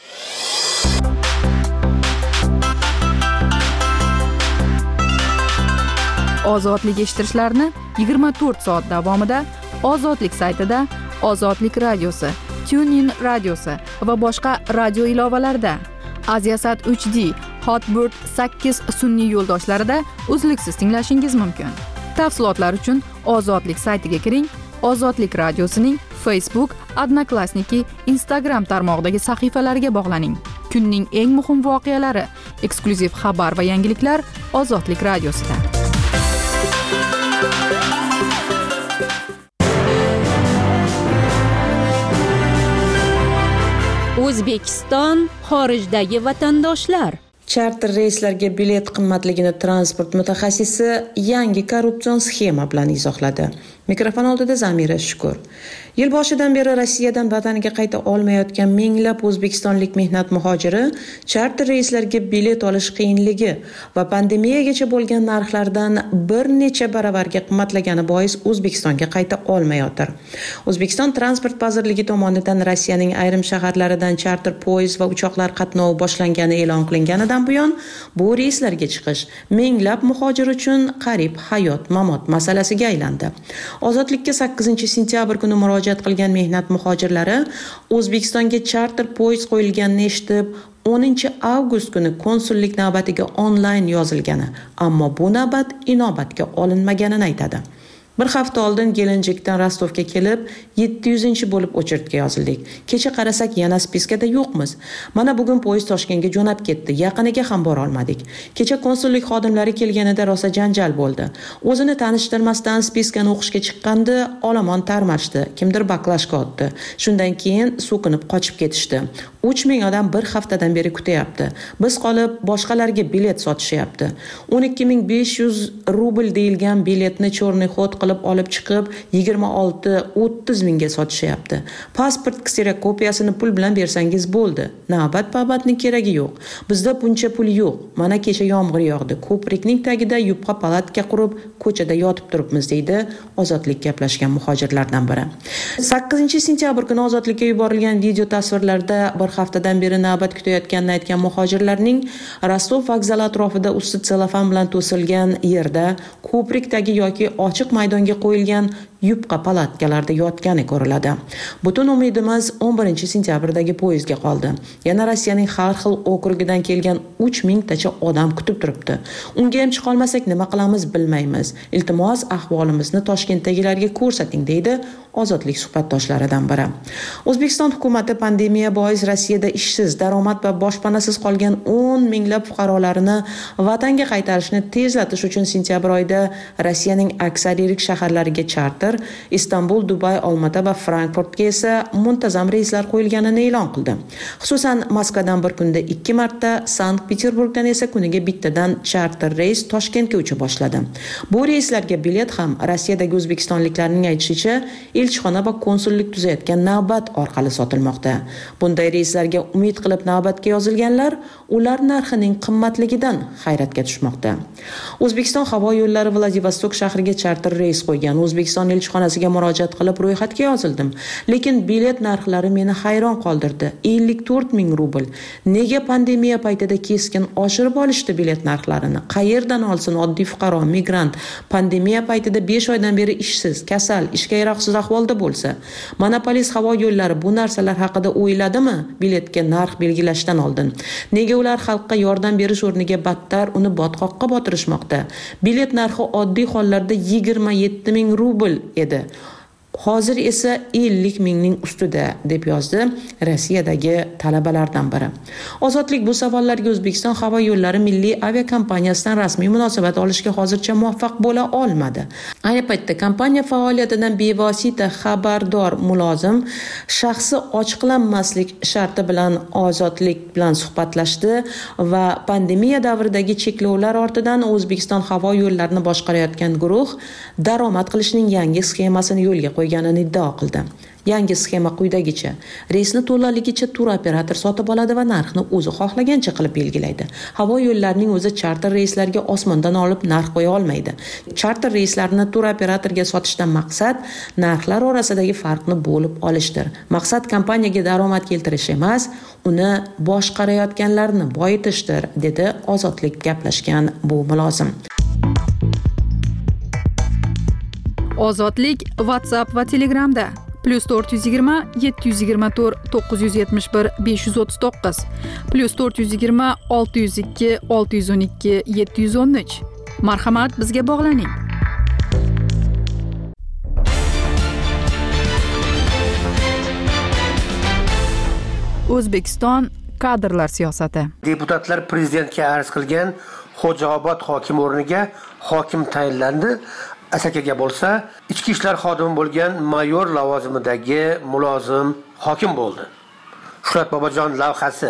Ozodlik eshittirishlarni 24 soat davomida Ozodlik saytida, Ozodlik radiosi, TuneIn radiosi va boshqa radio ilovalarida, Aziasat 3D, Hotbird 8 sun'iy yo'ldoshlarida uzluksiz tinglashingiz mumkin. Tafsilotlar uchun Ozodlik saytiga kiring. Ozodlik radiosining Facebook, Odnoklassniki, Instagram tarmog'idagi sahifalariga bog'laning. Kunning eng muhim voqealari, eksklyuziv xabar va yangiliklar Ozodlik radiosida. O'zbekiston xorijdagi vatandoshlar. Charter reyslarga bilet qimmatligini transport mutaxassisi yangi korrupsion sxema bilan izohladi. Mikrofon oldida Zamira Shukur. Yil boshidan beri Rossiyadan vataniga qayta olmayotgan minglab o'zbekistonlik mehnat muhojiri charter reyslarga bilet olish qiyinligi va pandemiyagacha bo'lgan narxlardan bir necha baravarga qimmatlagani bois O'zbekistonga qayta olmayotir. O'zbekiston transport vazirligi tomonidan Rossiyaning ayrim shaharlaridan charter poyezd va uchoqlar qatnovi boshlangani e'lon qilinganidan buyon bu reyslarga chiqish minglab muhojir uchun qarib hayot-mamot masalasiga aylandi. Ozodlikka 8-sentyabr kuni murojaat qilgan mehnat muhojirlari O'zbekistonga charter poyezd qo'yilganini eshitib 10-avgust kuni konsullik navbatiga onlayn yozilgani, ammo bu navbat inobatga olinmaganini aytadi. Bir hafta oldin Gelenjikdan Rostovga kelib 700 bo'lib o'chirtga yozildik. Kecha qarasak yana spiskada yo'qmiz. Mana bugun poyezd Toshkentga jo'nab ketdi. Yaqiniga ham bora olmadik. Kecha konsullik xodimlari kelganida rosa janjal bo'ldi. O'zini tanishtirmasdan spiskani o'qishga chiqqanda olomon tarmashdi. Kimdir baklashka otdi. Shundan keyin so'kinib qochib ketishdi. 3000 odam bir haftadan beri kutyapti. Biz qolib boshqalarga bilet sotishyapti. 12500 rubl deyilgan biletni cho'rniy xod qilib olib chiqib 26-30 mingga sotishyapti. Pasport kserokopiyasini pul bilan bersangiz bo'ldi. Navbat-pabatning keragi yo'q. Bizda buncha pul yo'q. Mana kecha yomg'ir yog'di. Ko'prikning tagida yupqa palatka qurib ko'chada yotib turibmiz, deydi Ozodlik gaplashgan muhojirlardan biri. 8-sentyabr kuni Ozodlikka yuborilgan video tasvirlarda bir haftadan beri navbat kutayotganini aytgan muhojirlarning Rostov vokzali atrofida usti selofan bilan to'silgan yerda ko'prikdagi yoki ochiq maydonga qo'yilgan yupqa palatkalarda yotgani ko'riladi. Butun umidimiz 11-sentyabrdagi poyezdga qoldi. Yana Rossiyaning har xil okrugidan kelgan 3000 tacha odam kutib turibdi. Unga ham chiqolmasak nima qilamiz bilmaymiz. Iltimos ahvolimizni Toshkentdagilarga ko'rsating, deydi Ozodlik suhbatdoshlaridan biri. O'zbekiston hukumatı pandemiya bois Rossiyada ishsiz, daromad va boshpanasiz qolgan 10 minglab fuqarolarini vatanga qaytarishni tezlatish uchun sentyabr oyida Rossiyaning aksar yirik shaharlariga charter Singapur, Istanbul, Dubay, Olmaota va Frankfurtga esa muntazam reyslar qo'yilganini e'lon qildi. Xususan, Moskvadan bir kunda 2 marta, Sankt-Peterburgdan esa kuniga bittadan charter reys Toshkentga ucha boshladi. Bu reyslarga bilet ham Rossiyadagi o'zbekistonliklarning aytishicha, elchixona va konsullik tuzayotgan navbat orqali sotilmoqda. Bunday reyslarga umid qilib navbatga yozilganlar ular narxining qimmatligidan hayratga tushmoqda. O'zbekiston havo yo'llari Vladivostok shahriga charter reys qo'ygan O'zbekiston elchixonasiga murojaat qilib ro'yxatga yozildim, lekin bilet narxlari meni hayron qoldirdi. 54 ming rubl. Nega pandemiya paytida keskin oshirib olishdi bilet narxlarini? Qayerdan olsin oddiy fuqaro, migrant pandemiya paytida 5 oydan beri ishsiz, kasal, ishga yaroqsiz ahvolda bo'lsa? Monopolist havo yo'llari bu narsalar haqida o'yladimi biletga narx belgilashdan oldin? Nega ular xalqqa yordam berish o'rniga battar uni botqoqqa botirishmoqda? Bilet narxi oddiy hollarda 27 ming rubl edi. Hozir esa 50 mingning ustida, deb yozdi Rossiyadagi talabalardan biri. Ozodlik bu savollarga O'zbekiston havo yo'llari milliy aviakompaniyasidan rasmiy munosabat olishga hozircha muvaffaq bo'la olmadi. Ayni paytda kompaniya faoliyatidan bevosita xabardor mulozim shaxsi ochiqlanmaslik sharti bilan Ozodlik bilan suhbatlashdi va pandemiya davridagi cheklovlar ortidan O'zbekiston havo yo'llarini boshqarayotgan guruh daromad qilishning yangi sxemasini yo'lga qo'yganini iddao qildi. Yangi sxema quyidagicha: reysni to'laligicha tur operator sotib oladi va narxni o'zi xohlagancha qilib belgilaydi. Havo yo'llarining o'zi charter reyslarga osmondan olib narx qo'ya olmaydi. Charter reyslarini tur operatorga sotishdan maqsad narxlar orasidagi farqni bo'lib olishdir. Maqsad kompaniyaga daromad keltirish emas, uni boshqarayotganlarni boyitishdir, dedi Ozodlik gaplashgan bu mulozim. Ozodlik WhatsApp va Telegramda +420 724 971 539 +420 602 612 713. Marhamat, bizga bog'laning. O'zbekiston kadrlar siyosati. Deputatlar prezidentga arz qilgan Xo'jaobod hokim o'rniga hokim tayinlandi. Asakaga bo'lsa, ichki ishlar xodimi bo'lgan mayor lavozimidagi mulozim hokim bo'ldi. Shuhrat Bobojon lavhasi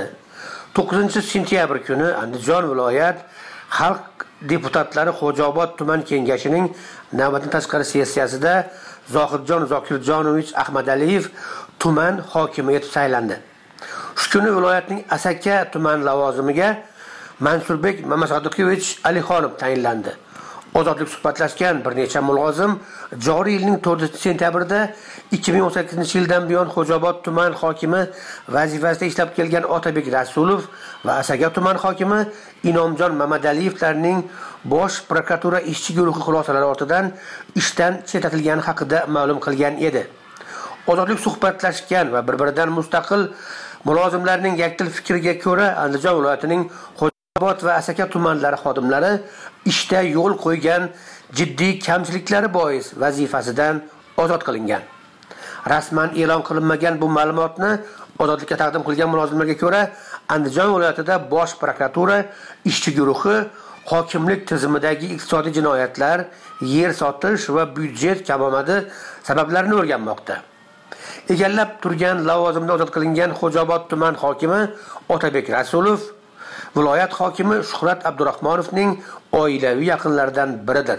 9-sentyabr kuni Andijon viloyat xalq deputatlari Xo'jaobod tuman kengashining navbatdan tashqari sessiyasida Zohidjon Zokirjonovich Ahmadaliyev tuman hokimi etib saylandi. Shu kuni viloyatning Asaka tuman lavozimiga Mansurbek Mamasodiqovich Alixonov tayinlandi. Ozodlik suhbatlashgan bir necha mulozim joriy yilning 4-sentyabrda 2018-yildan buyon Xo'jaobod tuman hokimi vazifasida ishlab kelgan Otabek Rasulov va Asaka tuman hokimi Inomjon Mamadaliyevlarning bosh prokuratura ishchi guruhi xulosalari ortidan ishdan chetlatilgani haqida ma'lum qilgan edi. Ozodlik suhbatlashgan va bir-biridan mustaqil mulozimlarning yakdil fikriga ko'ra Andijon viloyatining Xo'jaobod va Asaka tumanlari xodimlari ishda yo'l qo'ygan jiddiy kamchiliklari bois vazifasidan ozod qilingan. Rasman e'lon qilinmagan bu ma'lumotni Ozodlikka taqdim qilgan mulozimlarga ko'ra, Andijon viloyatida bosh prokuratura ishchi guruhi hokimlik tizimidagi iqtisodiy jinoyatlar, yer sotish va byudjet kamomadi sabablarini o'rganmoqda. Egallab turgan lavozimda ozod qilingan Xo'jaobod tuman hokimi Otabek Rasulov viloyat hokimi Shuhrat Abdurahmonovning oilaviy yaqinlaridan biridir.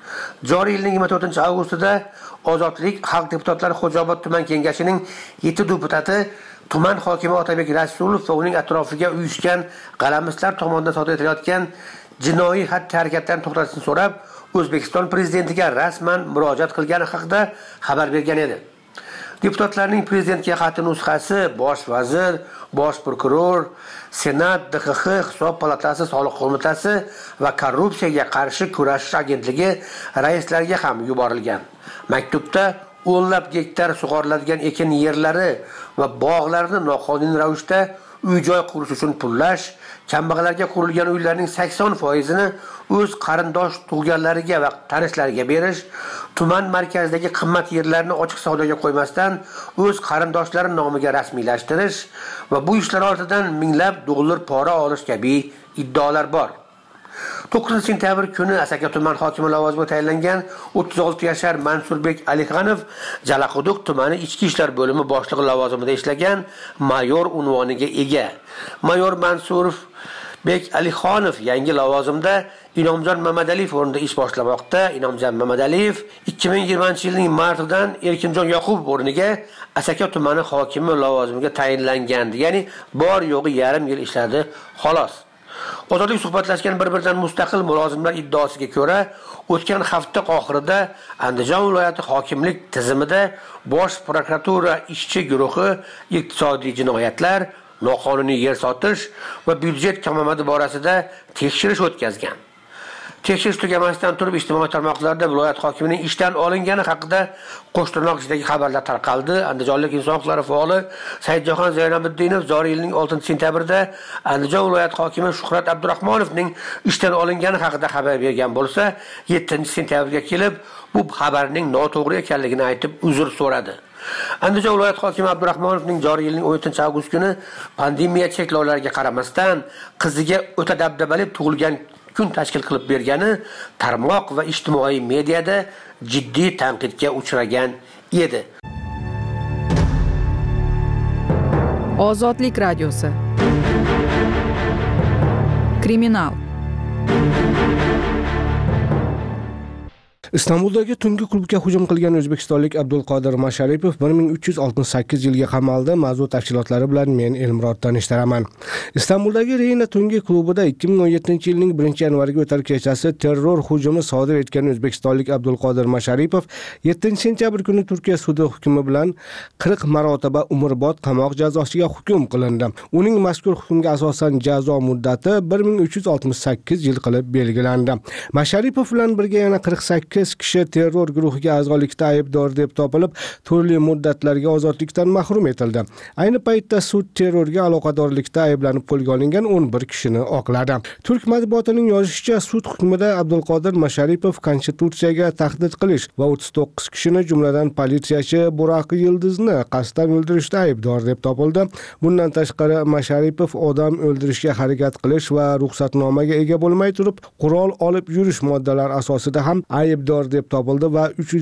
Joriy yilning 24-avgustida Ozodlik xalq deputatlari Xo'jaobod tuman kengashining 7 deputati tuman hokimi Otabek Rasulov va uning atrofiga uyushgan g'alamislar tomonidan sodir etilayotgan jinoiy xatti-harakatlarni to'xtatishni so'rab, O'zbekiston prezidentiga rasman murojaat qilgani haqida xabar bergan edi. Deputatlarning prezidentga xati nusxasi bosh vazir, bosh prokuror, Senat, DXX, Hisob palatasi, Soliq qo'mitasi va korrupsiyaga qarshi kurashish agentligi raislariga ham yuborilgan. Maktubda o'nlab gektar sug'oriladigan ekin yerlari va bog'larni noqonuniy ravishda uy-joy qurish uchun pullash, kambag'allarga qurilgan uylarning 80%ni o'z qarindosh tug'ganlariga va tanishlariga berish, tuman markazidagi qimmat yerlarni ochiq savdoga qo'ymasdan o'z qarindoshlari nomiga rasmiylashtirish va bu ishlar ortidan minglab dollar pora olish kabi iddaolar bor. 9 sentyabr kuni Asaka tuman hokimi lavozimiga tayinlangan 36 yashar Mansurbek Alixonov Jalaquduq tumani ichki ishlar bo'limi boshlig'i lavozimida ishlagan mayor unvoniga ega. Mayor Mansurbek Alixonov yangi lavozimda Inomjon Mamadaliyev o'rnida ish boshlamoqda. Inomjon Mamadaliyev 2020-yilning martidan Erkinjon Yoqubov o'rniga Asaka tumani hokimi lavozimiga tayinlangandi. Ya'ni bor yo'g'i yarim yil ishladi, xolos. Ozodlik suhbatlashgan bir-biridan mustaqil mulozimlar iddaosiga ko'ra, o'tgan hafta oxirida Andijon viloyati hokimlik tizimida Bosh prokuratura ishchi guruhi iqtisodiy jinoyatlar, noqonuniy yer sotish va byudjet kamomadi borasida tekshirish o'tkazgan. Tekshirish tugamasidan turib ijtimoiy tarmoqlarda viloyat hokimining ishdan olingani haqida Qo'shtirnoq ichidagi xabarlar tarqaldi. Andijonlik inson huquqlari faoli Saidjahon Zaynabiddinov joriy yilning 6 sentyabrida Andijon viloyat hokimi Shuhrat Abdurahmonovning ishdan olingani haqida xabar bergan bo'lsa, 7 sentyabrga kelib bu xabarning noto'g'ri ekanligini aytib uzr so'radi. Andijon viloyat hokimi Abdurahmonovning joriy yilning 17-avgust kuni pandemiya cheklovlariga qaramasdan qiziga o'ta dabdabali tug'ilgan kun tashkil qilib bergani tarmoq va ijtimoiy mediada jiddiy tanqidga uchragan edi. Ozodlik radiosi. Kriminal. Istanbuldagi tungi klubga hujum qilgan o'zbekistonlik Abdulqodir Masharipov 1368 yilga qamaldi. Mavzu tafsilotlari bilan men Elmurod tanishtiraman. Istanbuldagi Reyna tungi klubida 2017-yilning 1-yanvariga o'tar kechasi terror hujumi sodir etgan o'zbekistonlik Abdulqodir Masharipov 7-sentyabr kuni Turkiya sudi hukmi bilan 40 marotaba umrbod qamoq jazosiga hukm qilindi. Uning mazkur hukmga asosan jazo muddati 1368 yil qilib belgilandi. Masharipov bilan birga yana 48 kishi terror guruhiga a'zolikda aybdor deb topilib, turli muddatlarga ozodlikdan mahrum etildi. Ayni paytda sud terrorga aloqadorlikda ayblanib qo'lga olingan 11 kishini oqladi. Turk matbuotining yozishicha, sud hukmida Abdulqodir Masharipov konstitutsiyaga tahdid qilish va 39 kishini, jumladan politsiyachi Burak Yildizni qasddan o'ldirishda aybdor deb topildi. Bundan tashqari Masharipov odam o'ldirishga harakat qilish va ruxsatnomaga ega bo'lmay turib qurol olib yurish moddalari asosida ham aybdor deb topildi va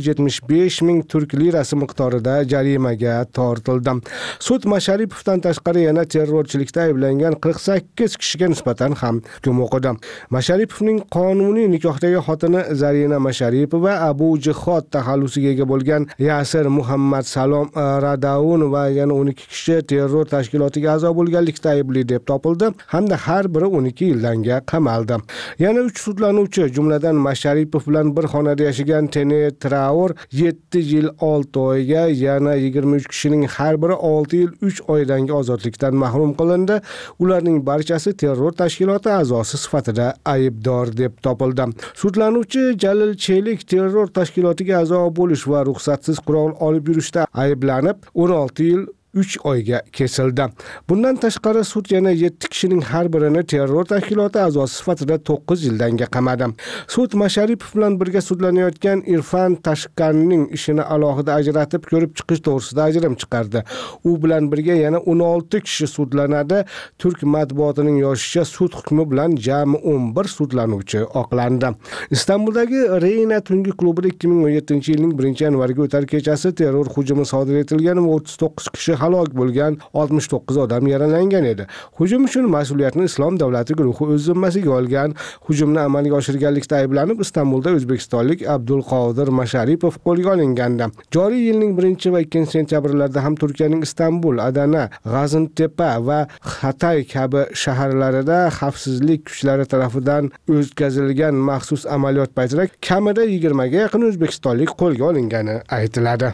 375 ming turk lirasi miqdorida jarimaga tortildi. Sud Masharipovdan tashqari yana terrorchilikda ayblangan 48 kishiga nisbatan ham hukm o'qidi. Masharipovning qonuniy nikohdagi xotini Zarina Masharipova Abu Jihod taxallusiga ega bo'lgan Yasir Muhammad Salom Radaun va yana 12 kishi terror tashkilotiga a'zo bo'lganlikda aybli deb topildi hamda har biri 12 yilga qamaldi. Yana 3 sudlanuvchi, jumladan Masharipov bilan bir xonada yashagan Tene Traor 7 yil 6 oyga, yana 23 kishining har biri 6 yil 3 oydan ozodlikdan mahrum qilindi. Ularning barchasi terror tashkiloti a'zosi sifatida aybdor deb topildi. Sudlanuvchi Jalil Chelik terror tashkilotiga a'zo bo'lish va ruxsatsiz qurol olib yurishda ayblanib 16 yil 3 oyga kesildi. Bundan tashqari sud yana 7 kishining har birini terror tashkiloti a'zosi sifatida 9 yilga qamadi. Sud Masharipov bilan birga sudlanayotgan Irfan Tashkanning ishini alohida ajratib ko'rib chiqish to'g'risida ajrim chiqardi. U bilan birga yana 16 kishi sudlanadi. Turk matbuotining yozishicha, sud hukmi bilan jami 11 sudlanuvchi oqlandi. Istanbuldagi Reyna tungi klubida 2017-yilning 1-yanvariga o'tar kechasi terror hujumi sodir etilgan va 39 kishi halok bo'lgan, 69 odam yaralangan edi. Hujum uchun mas'uliyatni Islom davlati guruhi o'z zimmasiga olgan. Hujumni amalga oshirganlikda ayblanib Istanbulda o'zbekistonlik Abdulqodir Masharipov qo'lga olingandi. Joriy yilning 1 va 2 sentyabrlarida ham Turkiyaning Istanbul, Adana, G'azintepa va Hatay kabi shaharlarida xavfsizlik kuchlari tomonidan o'tkazilgan maxsus amaliyot paytida kamida 20 ga yaqin o'zbekistonlik qo'lga olingani aytiladi.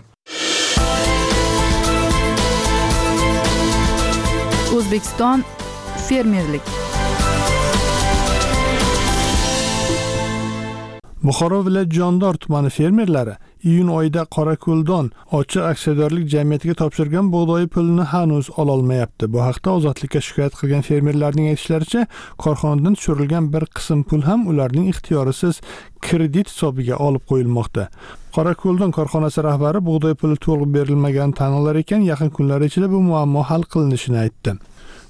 O'zbekiston fermerlik. Buxoro viloyat Jondor tumani fermerlari iyun oyida Qorako'ldon ochiq aksiyadorlik jamiyatiga topshirgan bug'doy pulini hanuz ololmayapti. Bu haqda Ozodlikka shikoyat qilgan fermerlarning aytishlaricha, korxonadan tushirilgan bir qism pul ham ularning ixtiyorisiz kredit hisobiga olib qo'yilmoqda. Qorako'ldon korxonasi rahbari bug'doy puli to'liq berilmaganini tan olar ekan, yaqin kunlar ichida bu muammo hal qilinishini aytdi.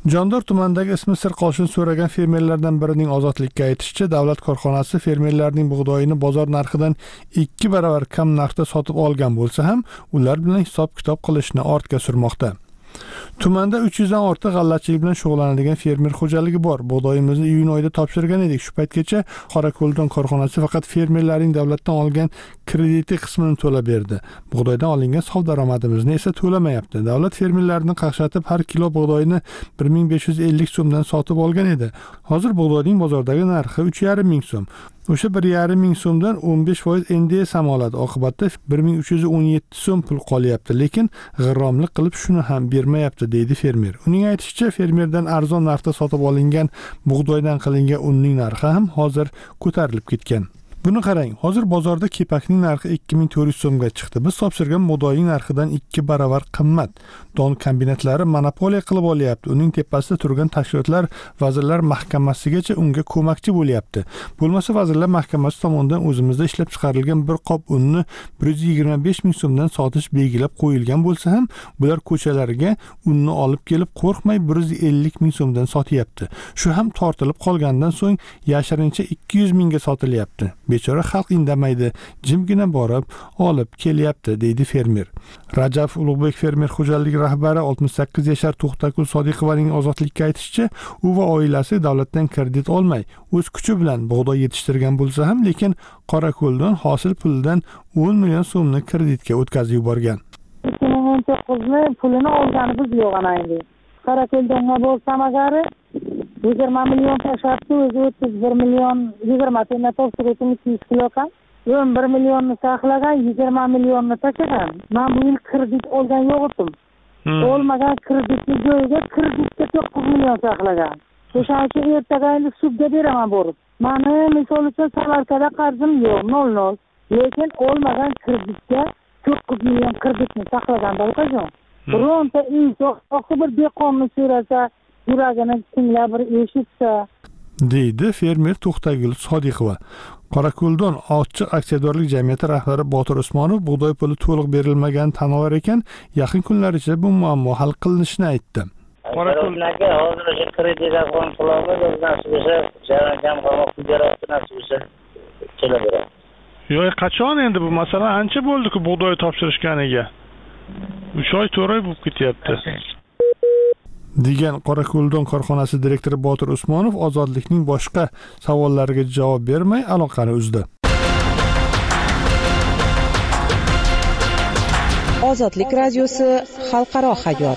Jondor tumanidagi ismi sir qolishini so'ragan fermerlardan birining Ozodlikka aytishicha, davlat korxonasi fermerlarning bug'doyini bozor narxidan 2 baravar kam narxda sotib olgan bo'lsa ham, ular bilan hisob-kitob qilishni ortga surmoqda. Tumanda 300 dan ortiq g'allachilik bilan shug'ullanadigan fermer xo'jaligi bor. Bug'doyimizni iyun oyida topshirgan edik. Shu paytgacha Qorako'ldon korxonasi faqat fermerlarning davlatdan olgan krediti qismini to'lab berdi. Bug'doydan olingan sof daromadimizni esa to'lamayapti. Davlat fermerlarni qaqshatib har kilo bug'doyni 1550 so'mdan sotib olgan edi. Hozir bug'doyning bozordagi narxi 3,5 ming so'm. O'sha 1,5 ming so'mdan 15% NDS ham oladi. Oqibatda 1317 so'm pul qolyapti, lekin g'irromlik qilib shuni ham bermayapti, deydi fermer. Uning aytishicha, fermerdan arzon narxda sotib olingan bug'doydan qilingan unning narxi ham hozir ko'tarilib ketgan. Buni qarang, hozir bozorda kepakning narxi 2400 so'mga chiqdi. Biz topshirgan bug'doyning narxidan 2 baravar qimmat. Don kombinatlari monopoliya qilib olyapti. Uning tepasida turgan tashkilotlar Vazirlar Mahkamasigacha unga ko'makchi bo'lyapti. Bo'lmasa Vazirlar Mahkamasi tomonidan o'zimizda ishlab chiqarilgan bir qop unni 125 ming so'mdan sotish belgilab qo'yilgan bo'lsa ham, bular ko'chalarga unni olib kelib qo'rqmay 150 ming so'mdan sotyapti. Shu ham tortilib qolgandan so'ng yashirincha 200 mingga sotilyapti. Bechora xalq indamaydi, jimgina borib olib kelyapti, deydi fermer. Rajab Ulug'bek fermer xo'jaligi rahbari 68 yashar To'xtakul Sodiqovaning Ozodlikka aytishicha, u va oilasi davlatdan kredit olmay, o'z kuchi bilan bug'doy yetishtirgan bo'lsa ham, lekin Qorako'ldan hosil pulidan 10 million so'mni kreditga o'tkazib yuborgan. 2019ni pulini olgani biz yo'q ana endi. Qorako'ldonga bo'lsam agar 20 million tashlabdi, o'zi 31 million 20 tonna topshirdim 200 kilo kan. 11 millionni saqlagan, 20 millionni tashlagan. Men bu yil kredit olgan yo'q edim. Olmagan kreditni joyiga kreditga 9 million saqlagan. O'shaning uchun ertaga endi sudga beraman borib. Meni misol uchun Samarqandda qarzim yo'q, 0. Lekin olmagan kreditga 9 million kreditni saqlagan bo'lgan. Bironta inson bir beqonuniy so'rasa, yuragini tinglab bir eshitsa, deydi fermer To'xtagul Sodiqova. Qorako'ldon ochiq aksiyadorlik jamiyati rahbari Botir Usmonov bug'doy puli to'liq berilmagani tan olar ekan, yaqin kunlar ichida bu muammo hal qilinishini aytdi. Qorako'ldonga hozir o'sha kredit akon qilamiz, nasib bo'lsa, jam qamoq ijarasi nasib bo'lsa kelaveradi. Yo'q, qachon endi bu masala ancha bo'ldi-ku bug'doy topshirishganiga. 3 oy 4 oy bo'lib ketyapti. degan Qorako'ldon korxonasi direktori Botir Usmonov Ozodlikning boshqa savollariga javob bermay aloqani uzdi. Ozodlik radiosi xalqaro hayot.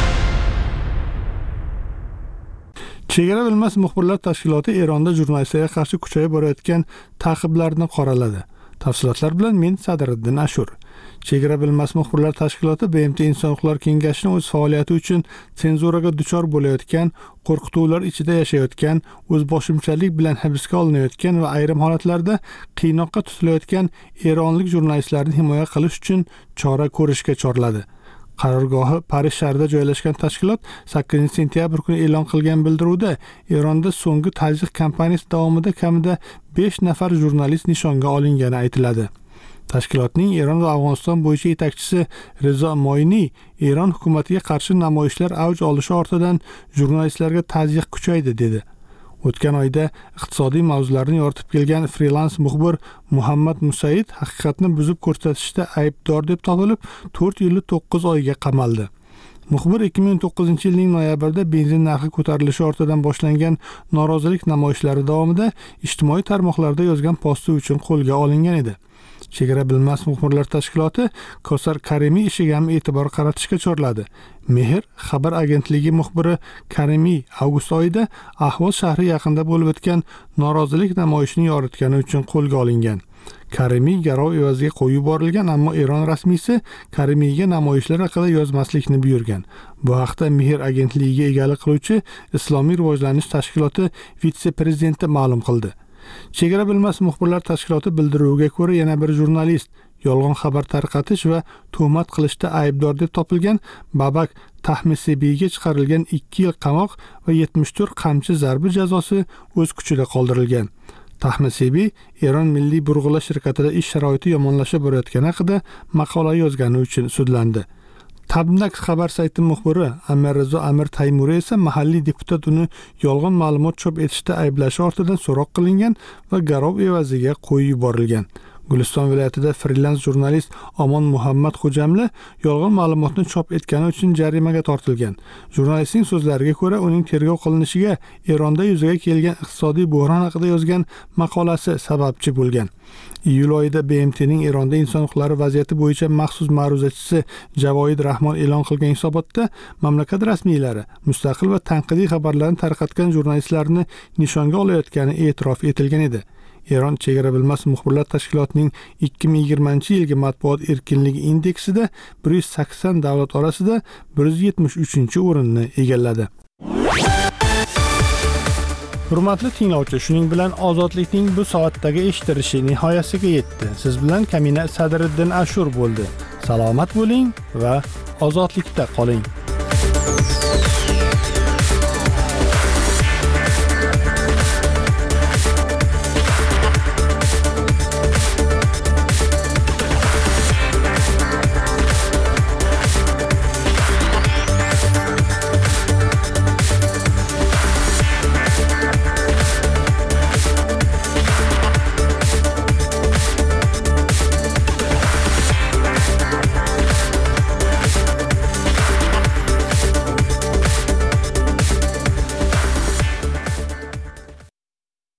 Chegara bilmas muxbirlar tashkiloti Eronda jurnalistlarga qarshi kuchayib borayotgan ta'qiblarni qoraladi. Tafsilotlar bilan men Sadriddin Ashur. Chegara bilmas muxbirlar tashkiloti BMT Inson huquqlari kengashining o'z faoliyati uchun senzuraga duchor bo'layotgan, qo'rqituvlar ichida yashayotgan, o'zboshimchalik bilan hibsga olinayotgan va ayrim holatlarda qiynoqqa tutilayotgan eronlik jurnalistlarni himoya qilish uchun chora ko'rishga chorladi. Qarorgohi Parij shahrida joylashgan tashkilot 8-sentyabr kuni e'lon qilgan bildiruvda Eronda so'nggi tajriq kampaniyasi davomida kamida 5 nafar jurnalist nishonga olingani aytiladi. Tashkilotning Eron va Afg'oniston bo'yicha yetakchisi Rizo Moyni Eron hukumatiga qarshi namoyishlar avj olishi ortidan jurnalistlarga tazyiq kuchaydi dedi. O'tgan oyda iqtisodiy mavzularni yoritib kelgan freelans muxbir Muhammad Musaid haqiqatni buzib ko'rsatishda aybdor deb topilib 4 yil 9 oyga qamaldi. Muxbir 2009-yilning noyabrida benzin narxi ko'tarilishi ortidan boshlangan norozilik namoyishlari davomida ijtimoiy tarmoqlarda yozgan posti uchun qo'lga olingan edi. Chegara bilmas muxbirlar tashkiloti Kosar Karimiy ishiga ham e'tibor qaratishga chorladi. Mehr xabar agentligi muxbiri Karimiy avgust oyida Ahvol shahri yaqinida bo'lib o'tgan norozilik namoyishini yoritgani uchun qo'lga olingan. Karimiy garov evaziga qo'yib yuborilgan, ammo Eron rasmiysi Karimiyga namoyishlar haqida yozmaslikni buyurgan. Bu haqda Mehr agentligiga egalik qiluvchi Islomiy rivojlanish tashkiloti vitse-prezidenti ma'lum qildi. Chegara bilmas muxbirlar tashkiloti bildiruviga ko'ra yana bir jurnalist yolg'on xabar tarqatish va tuhmat qilishda aybdor deb topilgan Babak Tahmisebiyga chiqarilgan 2 yil qamoq va 74 qamchi zarbi jazosi o'z kuchida qoldirilgan. Tahmisebiy Eron milliy burg'ula shirkatida ish sharoiti yomonlashib borayotgani haqida maqola yozgani uchun sudlandi. Tabnak xabar sayti muxbiri Amirrizo Amir Taymuriy esa mahalliy deputat uni yolg'on ma'lumot chop etishda ayblashi ortidan so'roq qilingan va garov evaziga qo'yib yuborilgan. Guliston viloyatida freelans jurnalist Omon Muhammad Xo'jamli yolg'on ma'lumotni chop etgani uchun jarimaga tortilgan. Jurnalistning so'zlariga ko'ra, uning tergov qilinishiga Eronda yuzaga kelgan iqtisodiy bo'hron haqida yozgan maqolasi sababchi bo'lgan. Iyul oyida BMTning Eronda inson huquqlari vaziyati bo'yicha maxsus ma'ruzachisi Javoid Rahmon e'lon qilgan hisobotda mamlakat rasmiylari mustaqil va tanqidiy xabarlarni tarqatgan jurnalistlarni nishonga olayotgani e'tirof etilgan edi. Eron chegara bilmas muxbirlar tashkilotining 2020-yilgi matbuot erkinligi indeksida 180 davlat orasida 173-o'rinni egalladi. Hurmatli tinglovchi, shuning bilan ozodlikning bu soatdagi eshittirishi nihoyasiga yetdi. Siz bilan Kamina Sadriddin Ashur bo'ldi. Salomat bo'ling va ozodlikda qoling.